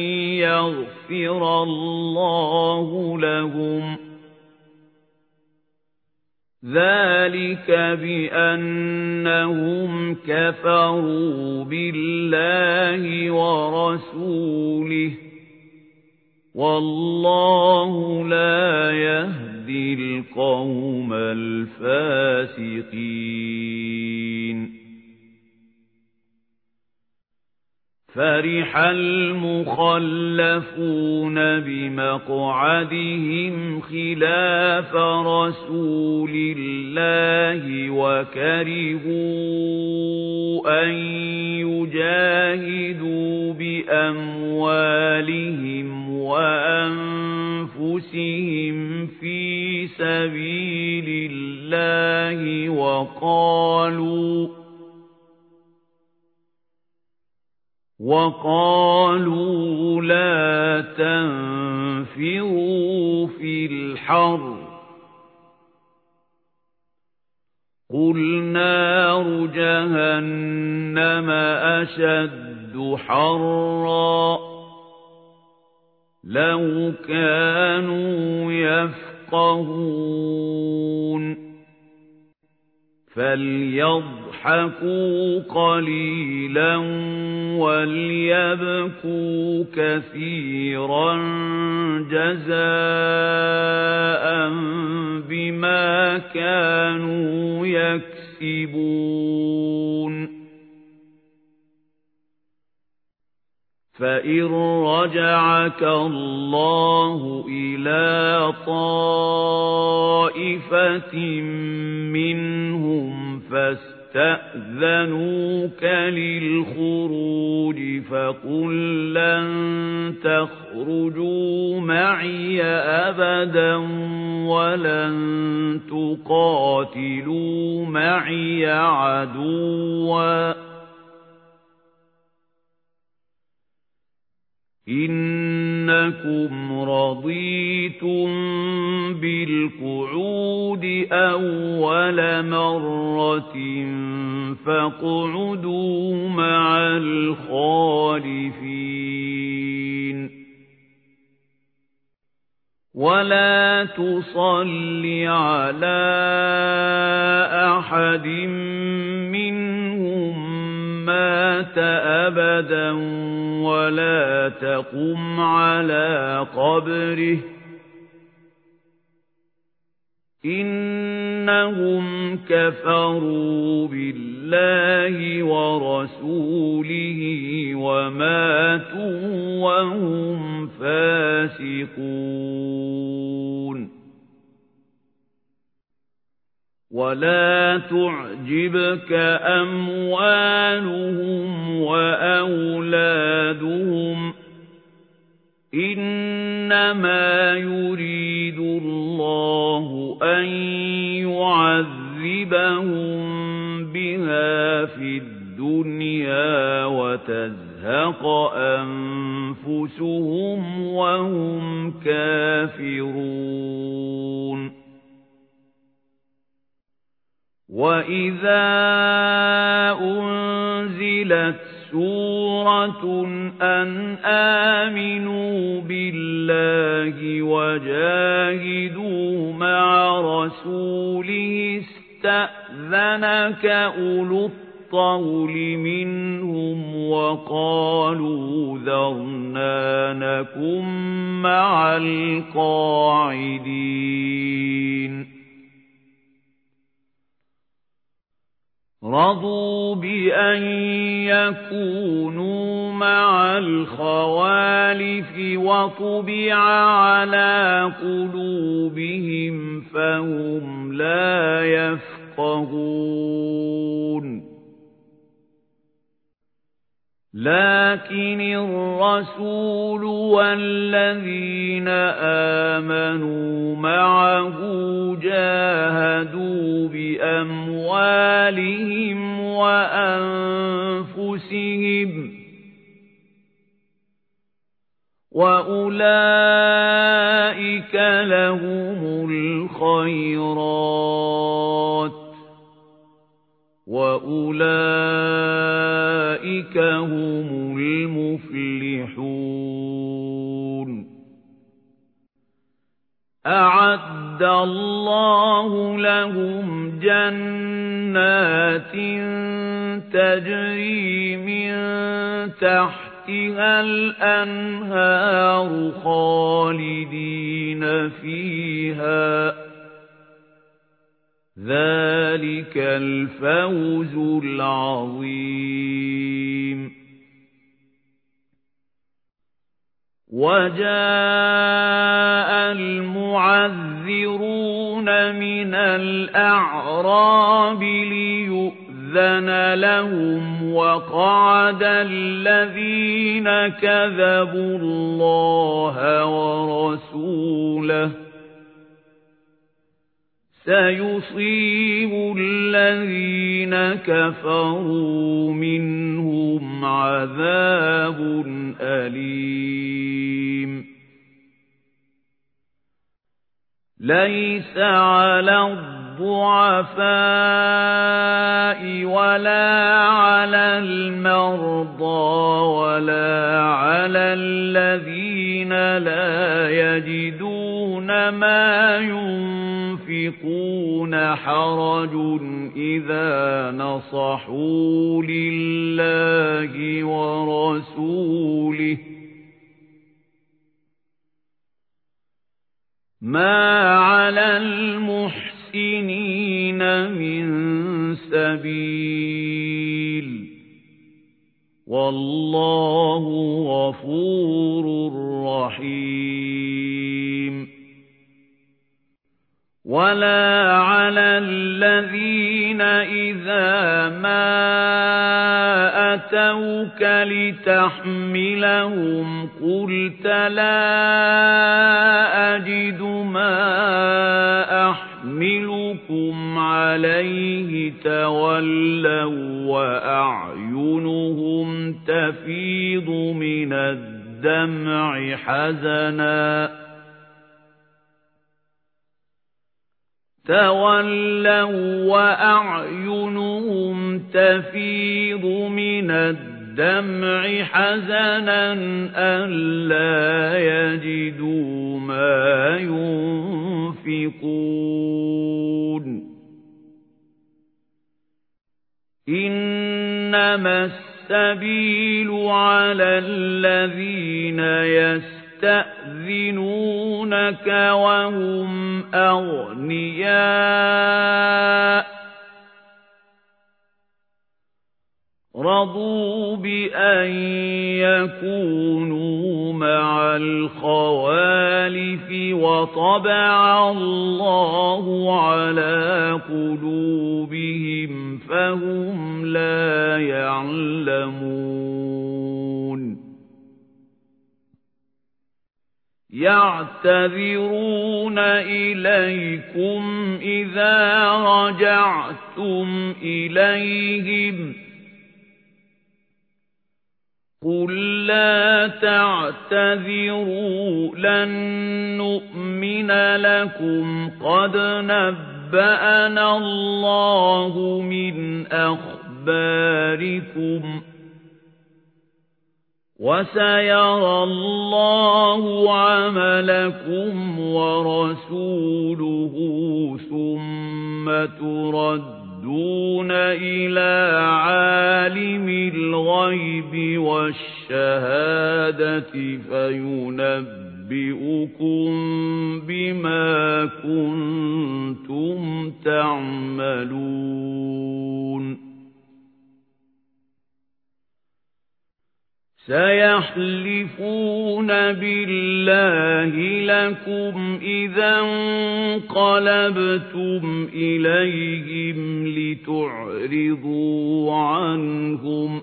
يغفر الله لهم ذلك بأنهم كفروا بالله ورسوله والله لا يهدي القوم الفاسقين فرح المخلفون بمقعدهم خلاف رسول الله وكرهوا أن يجاهدوا بأموالهم وأنفسهم في سبيل الله وقالوا لا تنفروا في الحر قل نار جهنم أشد حرا لو كانوا يفقهون فليضحكوا قليلا وليبكوا كثيرا جزاء بما كانوا يكسبون فإن رجعك الله إلى طائفة منهم فاستأذنوك للخروج فقل لن تخرجوا معي أبدا ولن تقاتلوا معي عدوا إنكم رضيتم بالقعود أول مرة فاقعدوا مع الخالفين ولا تصل على أحد منهم مات أبدا ولا تقم على قبره إنهم كفروا بالله ورسوله وماتوا وهم فاسقون ولا تعجبك أموالهم وأولادهم إنما يريد الله أن يعذبهم بها في الدنيا وتزهق أنفسهم وهم كافرون وَإِذَا أُنْزِلَتْ سُورَةٌ أَنْ آمِنُوا بِاللَّهِ وَجَاهِدُوا مَعَ رَسُولِهِ اسْتَأْذَنَكَ أُولُو الطَّوْلِ مِنْهُمْ وَقَالُوا ذَرْنَا نَكُن مَّعَ الْقَاعِدِينَ رضوا بأن يكونوا مع الخوالف وطبع على قلوبهم فهم لا يفقهون لكن الرسول والذين آمنوا معه جاهدوا بأموالهم وأنفسهم وأولئك أولئك لهم الخيرات وأولئك هم المفلحون أعد الله لهم جنات تجري من تحتها الأنهار خالدين فيها ذلك الفوز العظيم وجاء المعذرون من الأعراب ليؤذن لهم وقعد الذين كذبوا الله ورسوله سيصيب الذين كفروا منهم عذاب أليم ليس على الضعفاء ولا على المرضى ولا على الذين لا يجدون ما ينفقون حرج إذا نصحوا لله ورسوله ما على المحسنين من سبيل والله غفور رحيم ولا على الذين إذا ما أتوك لتحملهم قلت لا أجد ما أحملكم عليه تولوا وأعينهم تفيض من الدمع حزنا ألا يجدوا ما ينفقون إنما السبيل على الذين يستأذنونك وهم أغنياء رضوا بأن يكونوا مع الخوالف وطبع الله على قلوبهم فهم لا يعلمون يعتذرون إليكم إذا رجعتم إليهم قل لا تعتذروا لن نؤمن لكم قد نبأنا الله من أخباركم وسيرى الله عملكم ورسوله ثم تردون إلى عالم الغيب والشهادة فينبئكم بما كنتم تعملون سيحلفون بالله لكم إذا انقلبتم إليهم لتعرضوا عنهم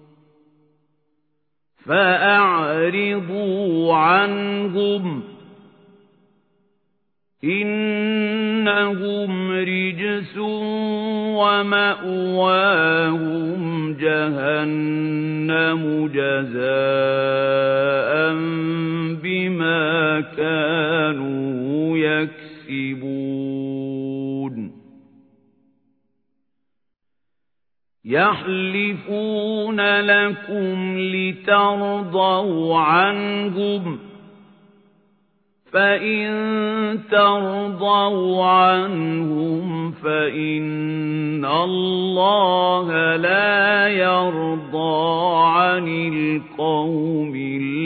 فأعرضوا عنهم إنهم رجس ومأواهم جهنم جزاء بما كانوا يكسبون يحلفون لكم لترضوا عنهم فإن ترضوا عنهم فإن الله لا يرضى عن القوم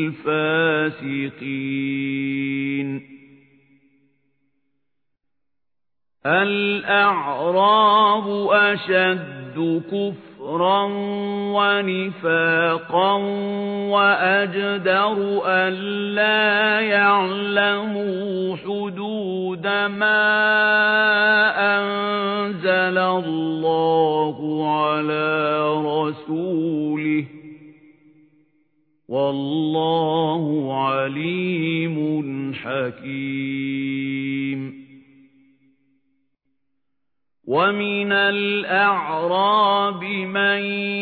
الفاسقين الأعراب أشد كفرا ونفاقا وأجدر ألا يعلموا حدود ما أنزل الله على رسوله والله عليم حكيم ومن الأعراب من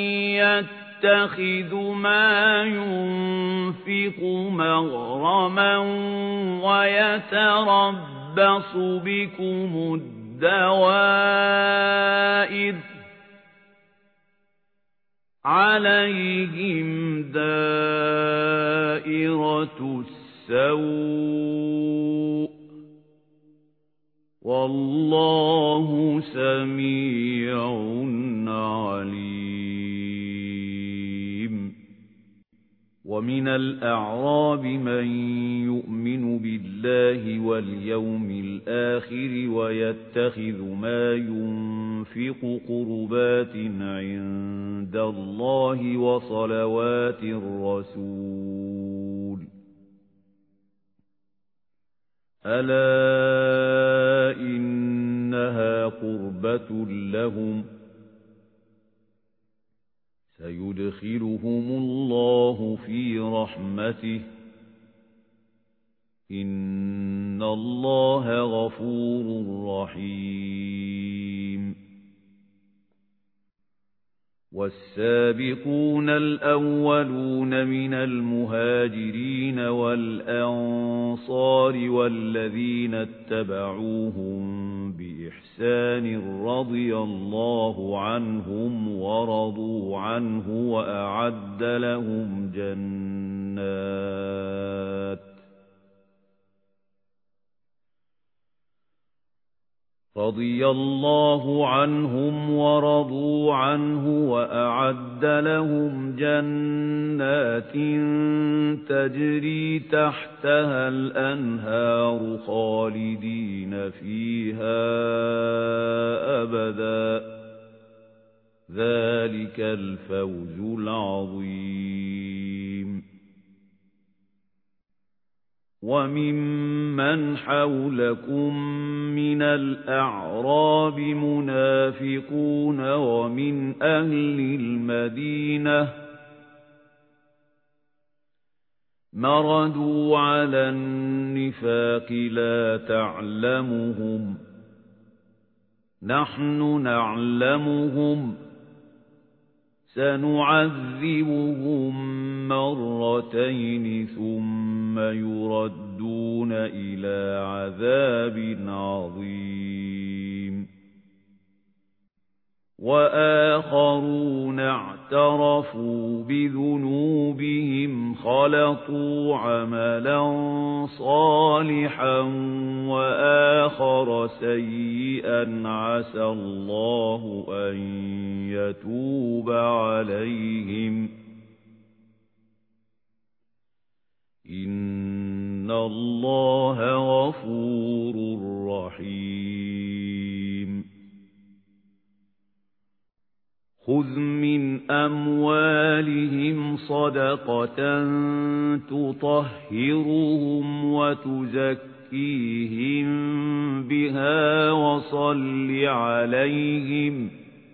يتخذ ما ينفق مغرما ويتربص بكم الدوائر عليهم دائرة السوء والله سميع عليم ومن الأعراب من يؤمن بالله واليوم الآخر ويتخذ ما ينفق قربات عند الله وصلوات الرسول ألا إنها قربة لهم سيدخلهم الله في رحمته إن الله غفور رحيم والسابقون الأولون من المهاجرين والأنصار والذين اتبعوهم بإحسان رضي الله عنهم ورضوا عنه وأعد لهم رضي الله عنهم ورضوا عنه وأعد لهم جنات تجري تحتها الأنهار خالدين فيها أبدا ذلك الفوز العظيم وممن حولكم من الأعراب منافقون ومن أهل المدينة مردوا على النفاق لا تعلمهم نحن نعلمهم سنعذبهم مرتين ثم يردون إلى عذاب عظيم وآخرون اعترفوا بذنوبهم خلطوا عملا صالحا وآخر سيئا عسى الله أن يتوب عليهم إن الله غفور رحيم خذ من أموالهم صدقة تطهرهم وتزكيهم بها وصل عليهم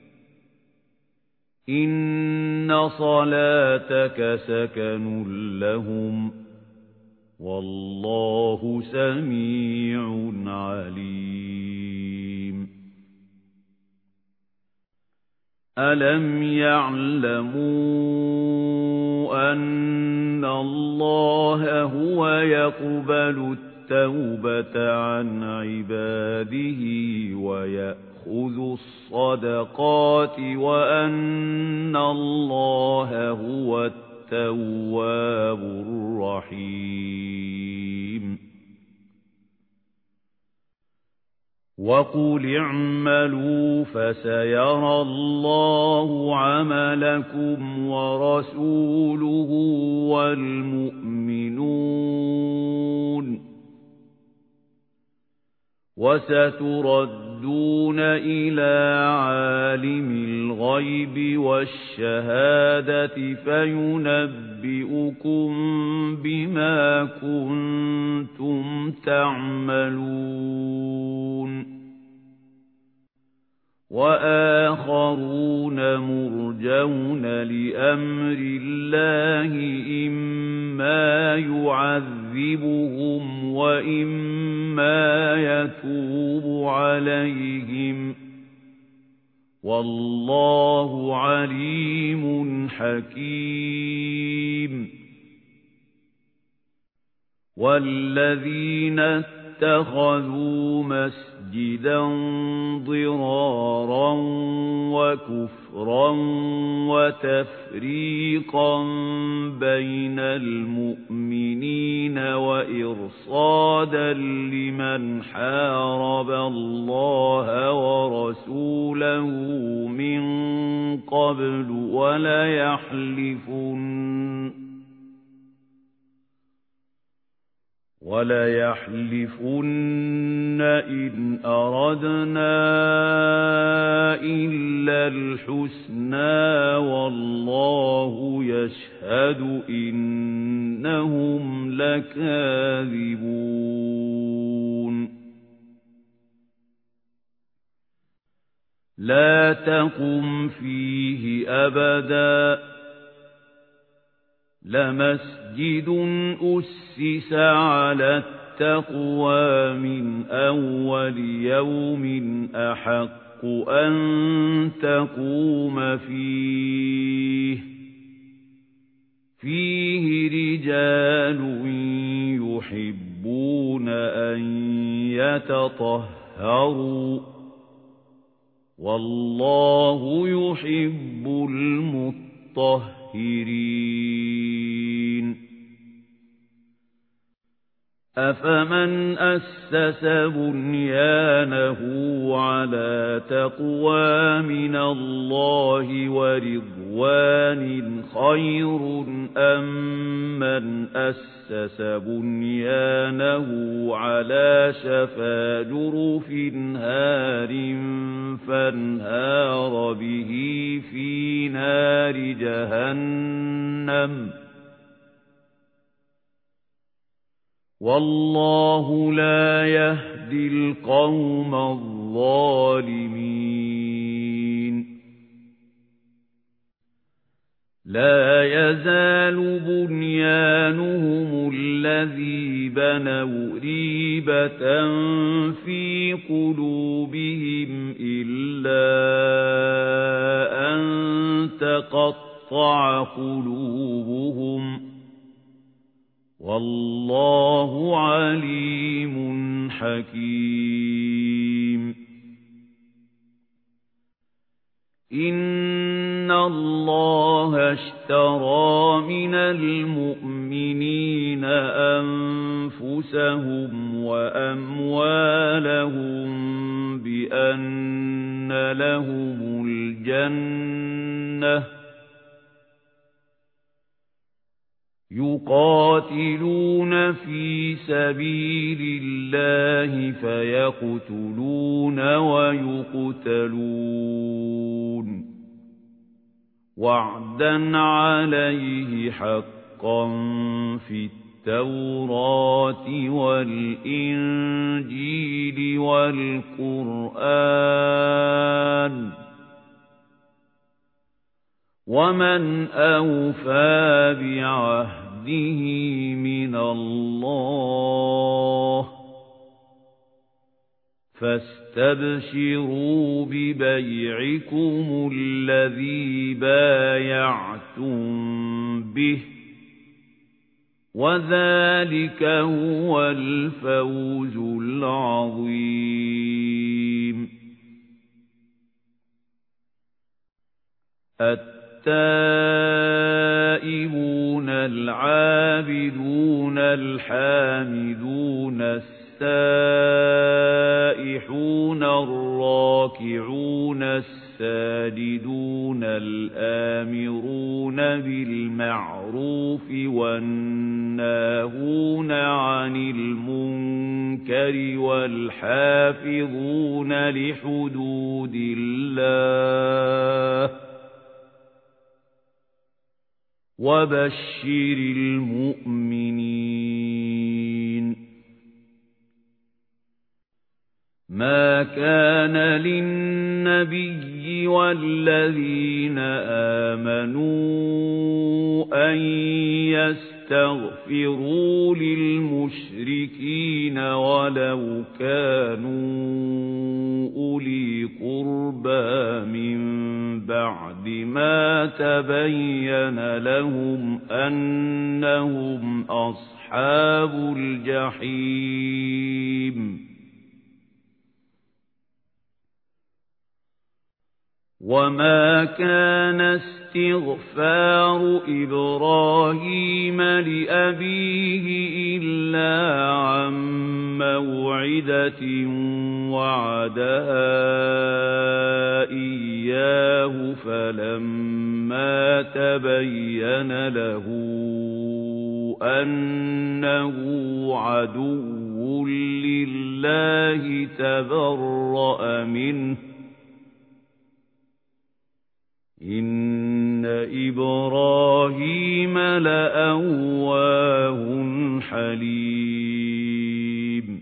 إن صلاتك سكن لهم والله سميع عليم ألم يعلموا أن الله هو يقبل التوبة عن عباده ويأخذ الصدقات وأن الله هو التواب الرحيم وقل اعملوا فسيرى الله عملكم ورسوله والمؤمنون وستردون إلى عالم الغيب والشهادة فينبئكم بما كنتم تعملون وآخرون مرجون لأمر الله إما يعذبهم وإما يتوب عليهم والله عليم حكيم والذين اتخذوا مسجدا ضرارا وكفرا وتفريقا بين المؤمنين وإرصادا لمن حارب الله ورسوله من قبل وليحلفن إن أردنا إلا الحسنى والله يشهد إنهم لكاذبون لا تقم فيه أبداً لمسجد أسس على التقوى من أول يوم أحق أن تقوم فيه رجال يحبون أن يتطهروا والله يحب المطهرين أفمن أسس بنيانه على تقوى من الله ورضوان خير أم من أسس بنيانه على شفا جرف هار فانهار به في نار جهنم والله لا يهدي القوم الظالمين لا يزال بنيانهم الذي بنوا ريبة في قلوبهم إلا أن تقطع قلوبهم والله عليم حكيم إن الله اشترى من المؤمنين أنفسهم وأموالهم بأن لهم الجنة يقاتلون في سبيل الله فيقتلون ويقتلون وعدا عليه حقا في التوراة والإنجيل والقرآن ومن أوفى بعهده من الله فاستبشروا ببيعكم الذي بايعتم به وذلك هو الفوز العظيم. التائبون العابدون الحامدون السائحون الراكعون الساجدون الآمرون بالمعروف والناهون عن المنكر والحافظون لحدود الله وبشر المؤمنين. ما كان للنبي والذين آمنوا أن يستغفروا للمشركين ولو كانوا أولي قربى من بعد ما تبين لهم أنهم أصحاب الجحيم. وما كان استغفار إبراهيم لأبيه إلا عن موعدة وعدها إياه فلما تبين له أنه عدو لله تبرأ منه إن إبراهيم لأواه حليم.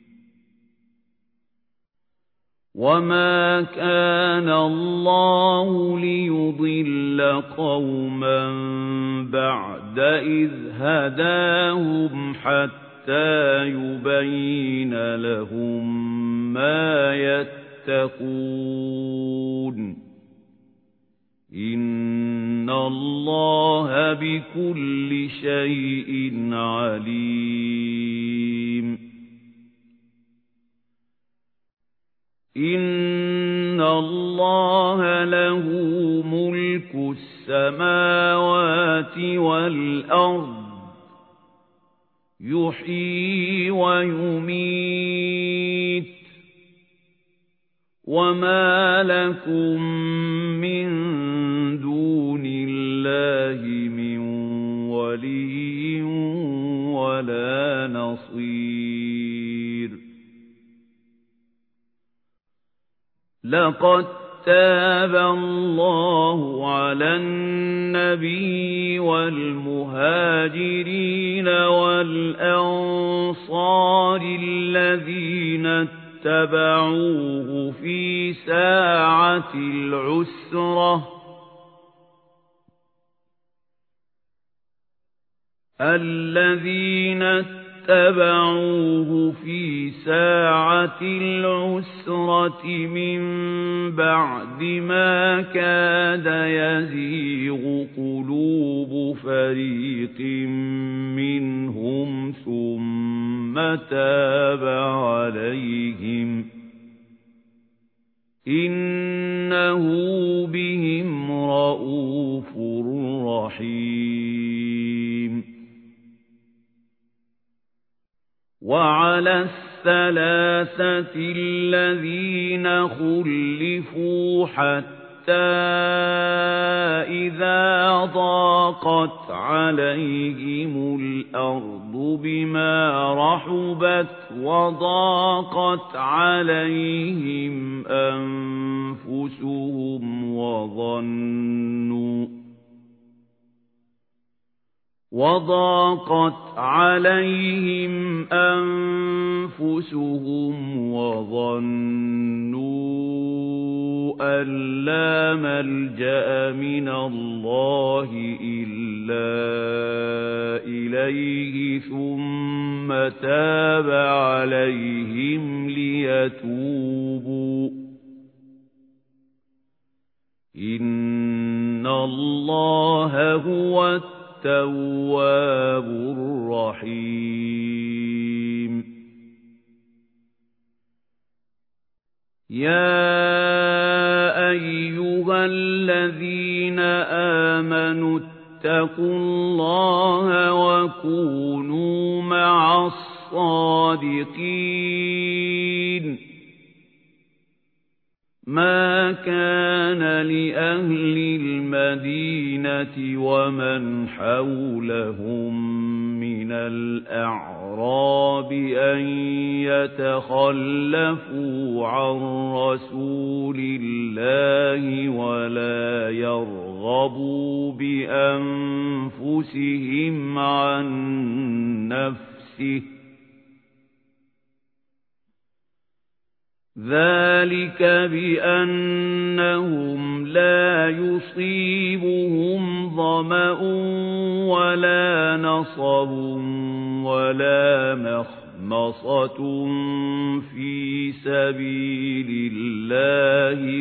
وما كان الله ليضل قوما بعد إذ هداهم حتى يبين لهم ما يتقون إن الله بكل شيء عليم. إن الله له ملك السماوات والأرض يحيي ويميت وما لكم من دون الله من ولي ولا نصير. لقد تاب الله على النبي والمهاجرين والأنصار الذين اتبعوه في ساعة العسرة من بعد ما كاد يزيغ قلوب فريق منهم ثم تاب عليهم إنه بهم رءوف رحيم. وعلى الثلاثة الذين خلفوا حتى إذا ضاقت عليهم الأرض بما رحبت وضاقت عليهم أنفسهم وظنوا أن لا ملجأ من الله إلا إليه ثم تاب عليهم ليتوبوا إن الله هو التواب الرحيم يا أيها الذين آمنوا اتقوا الله وكونوا مع الصادقين ما كان لأهل المدينة ومن حولهم من الأعراب أن يتخلفوا عن رسول الله ولا يرغبوا بأنفسهم عن نفسه ذلك بأنهم لا يصيبهم ظمأ ولا نصب ولا مخمصة في سبيل الله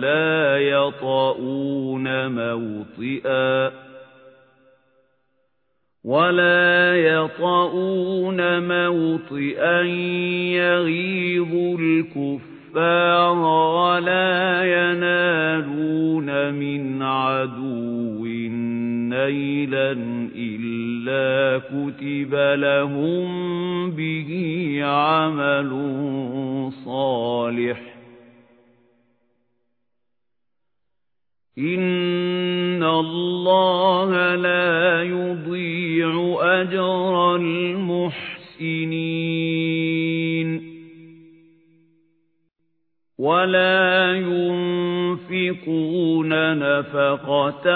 ولا يطؤون موطئا يغيظ الكفار ولا ينالون من عدو نيلا إلا كتب لهم به عمل صالح إن الله لا يضيع أجر المحسنين ولا ينفقون نفقة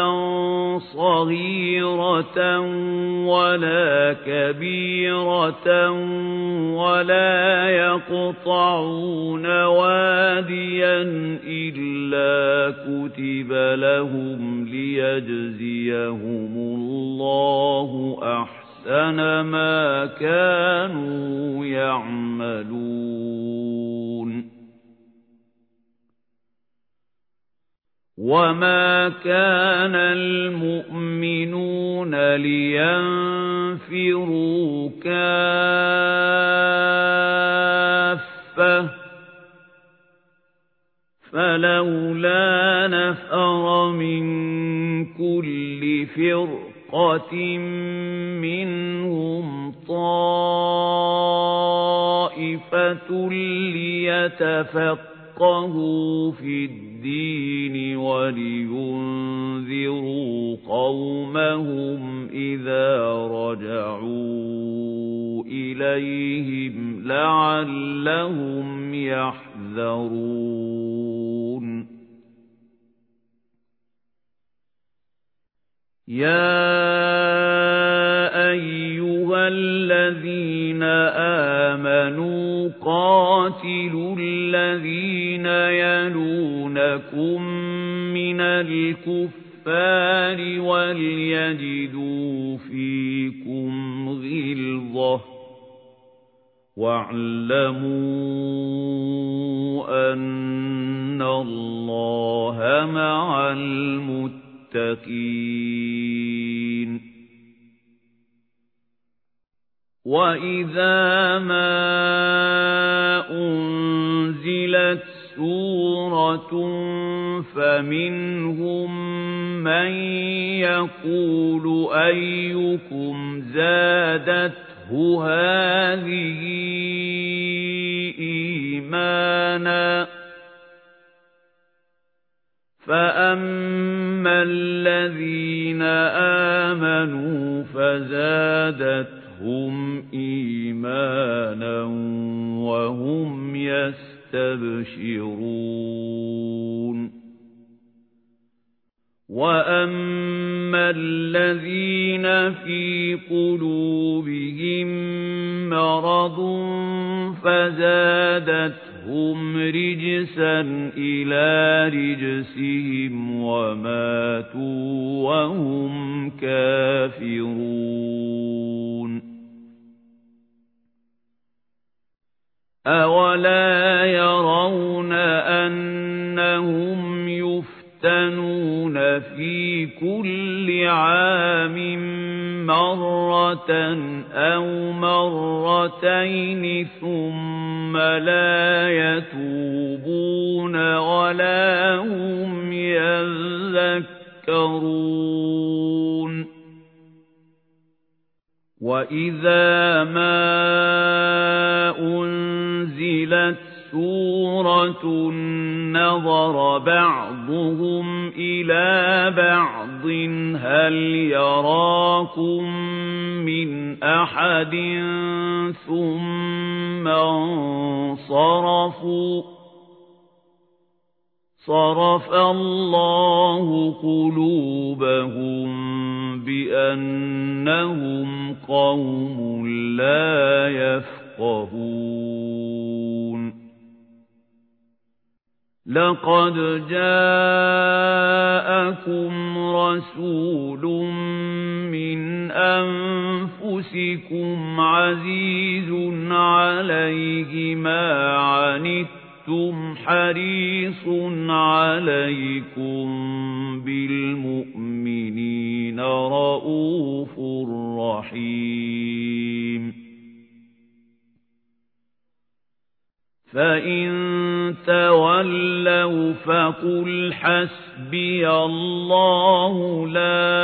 صغيرة ولا كبيرة ولا يقطعون واديا إلا كتب لهم ليجزيهم الله أحسن ما كانوا يعملون وما كان المؤمنون لينفروا كافة فلولا نفر من كل فرقة منهم طائفة ليتفقهوا في الدين ولينذروا قومهم إذا رجعوا إليهم لعلهم يحذرون يا أيها الذين آمنوا قاتلوا الذين يلونكم من الكفار وليجدوا فيكم غلظة واعلموا أن الله مع المتقين وَإِذَا مَا أُنْزِلَتْ سُورَةٌ فَمِنْهُمْ مَنْ يَقُولُ أَيُّكُمْ زَادَتْهُ هَذِهِ إِيمَانًا فَأَمَّا الَّذِينَ آمَنُوا فَزَادَتْهُمْ إِيمَانًا وَهُمْ يَسْتَبْشِرُونَ وَأَمَّا الَّذِينَ فِي قُلُوبِهِم مَّرَضٌ فَزَادَتْهُمْ رِجْسًا إِلَى رِجْسِهِمْ وَمَاتُوا وَهُمْ كَافِرُونَ أَوَلَا يَرَوْنَ أَنَّهُمْ يُفْتَنُونَ يفتنون في كل عام مرة أو مرتين ثم لا يتوبون ولا هم يذكرون وإذا ما أنزلت سورة نظر بعضهم إلى بعض هل يراكم من أحد ثم انصرفوا صرف الله قلوبهم بأنهم قوم لا يفقهون لقد جاءكم رسول من أنفسكم عزيز عليه ما عنتم حريص عليكم بالمؤمنين رؤوف رحيم فإن تولوا فقل حسبي الله لا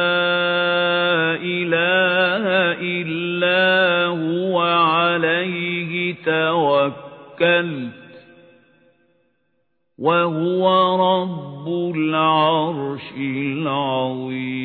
إله إلا هو عليه توكلت وهو رب العرش العظيم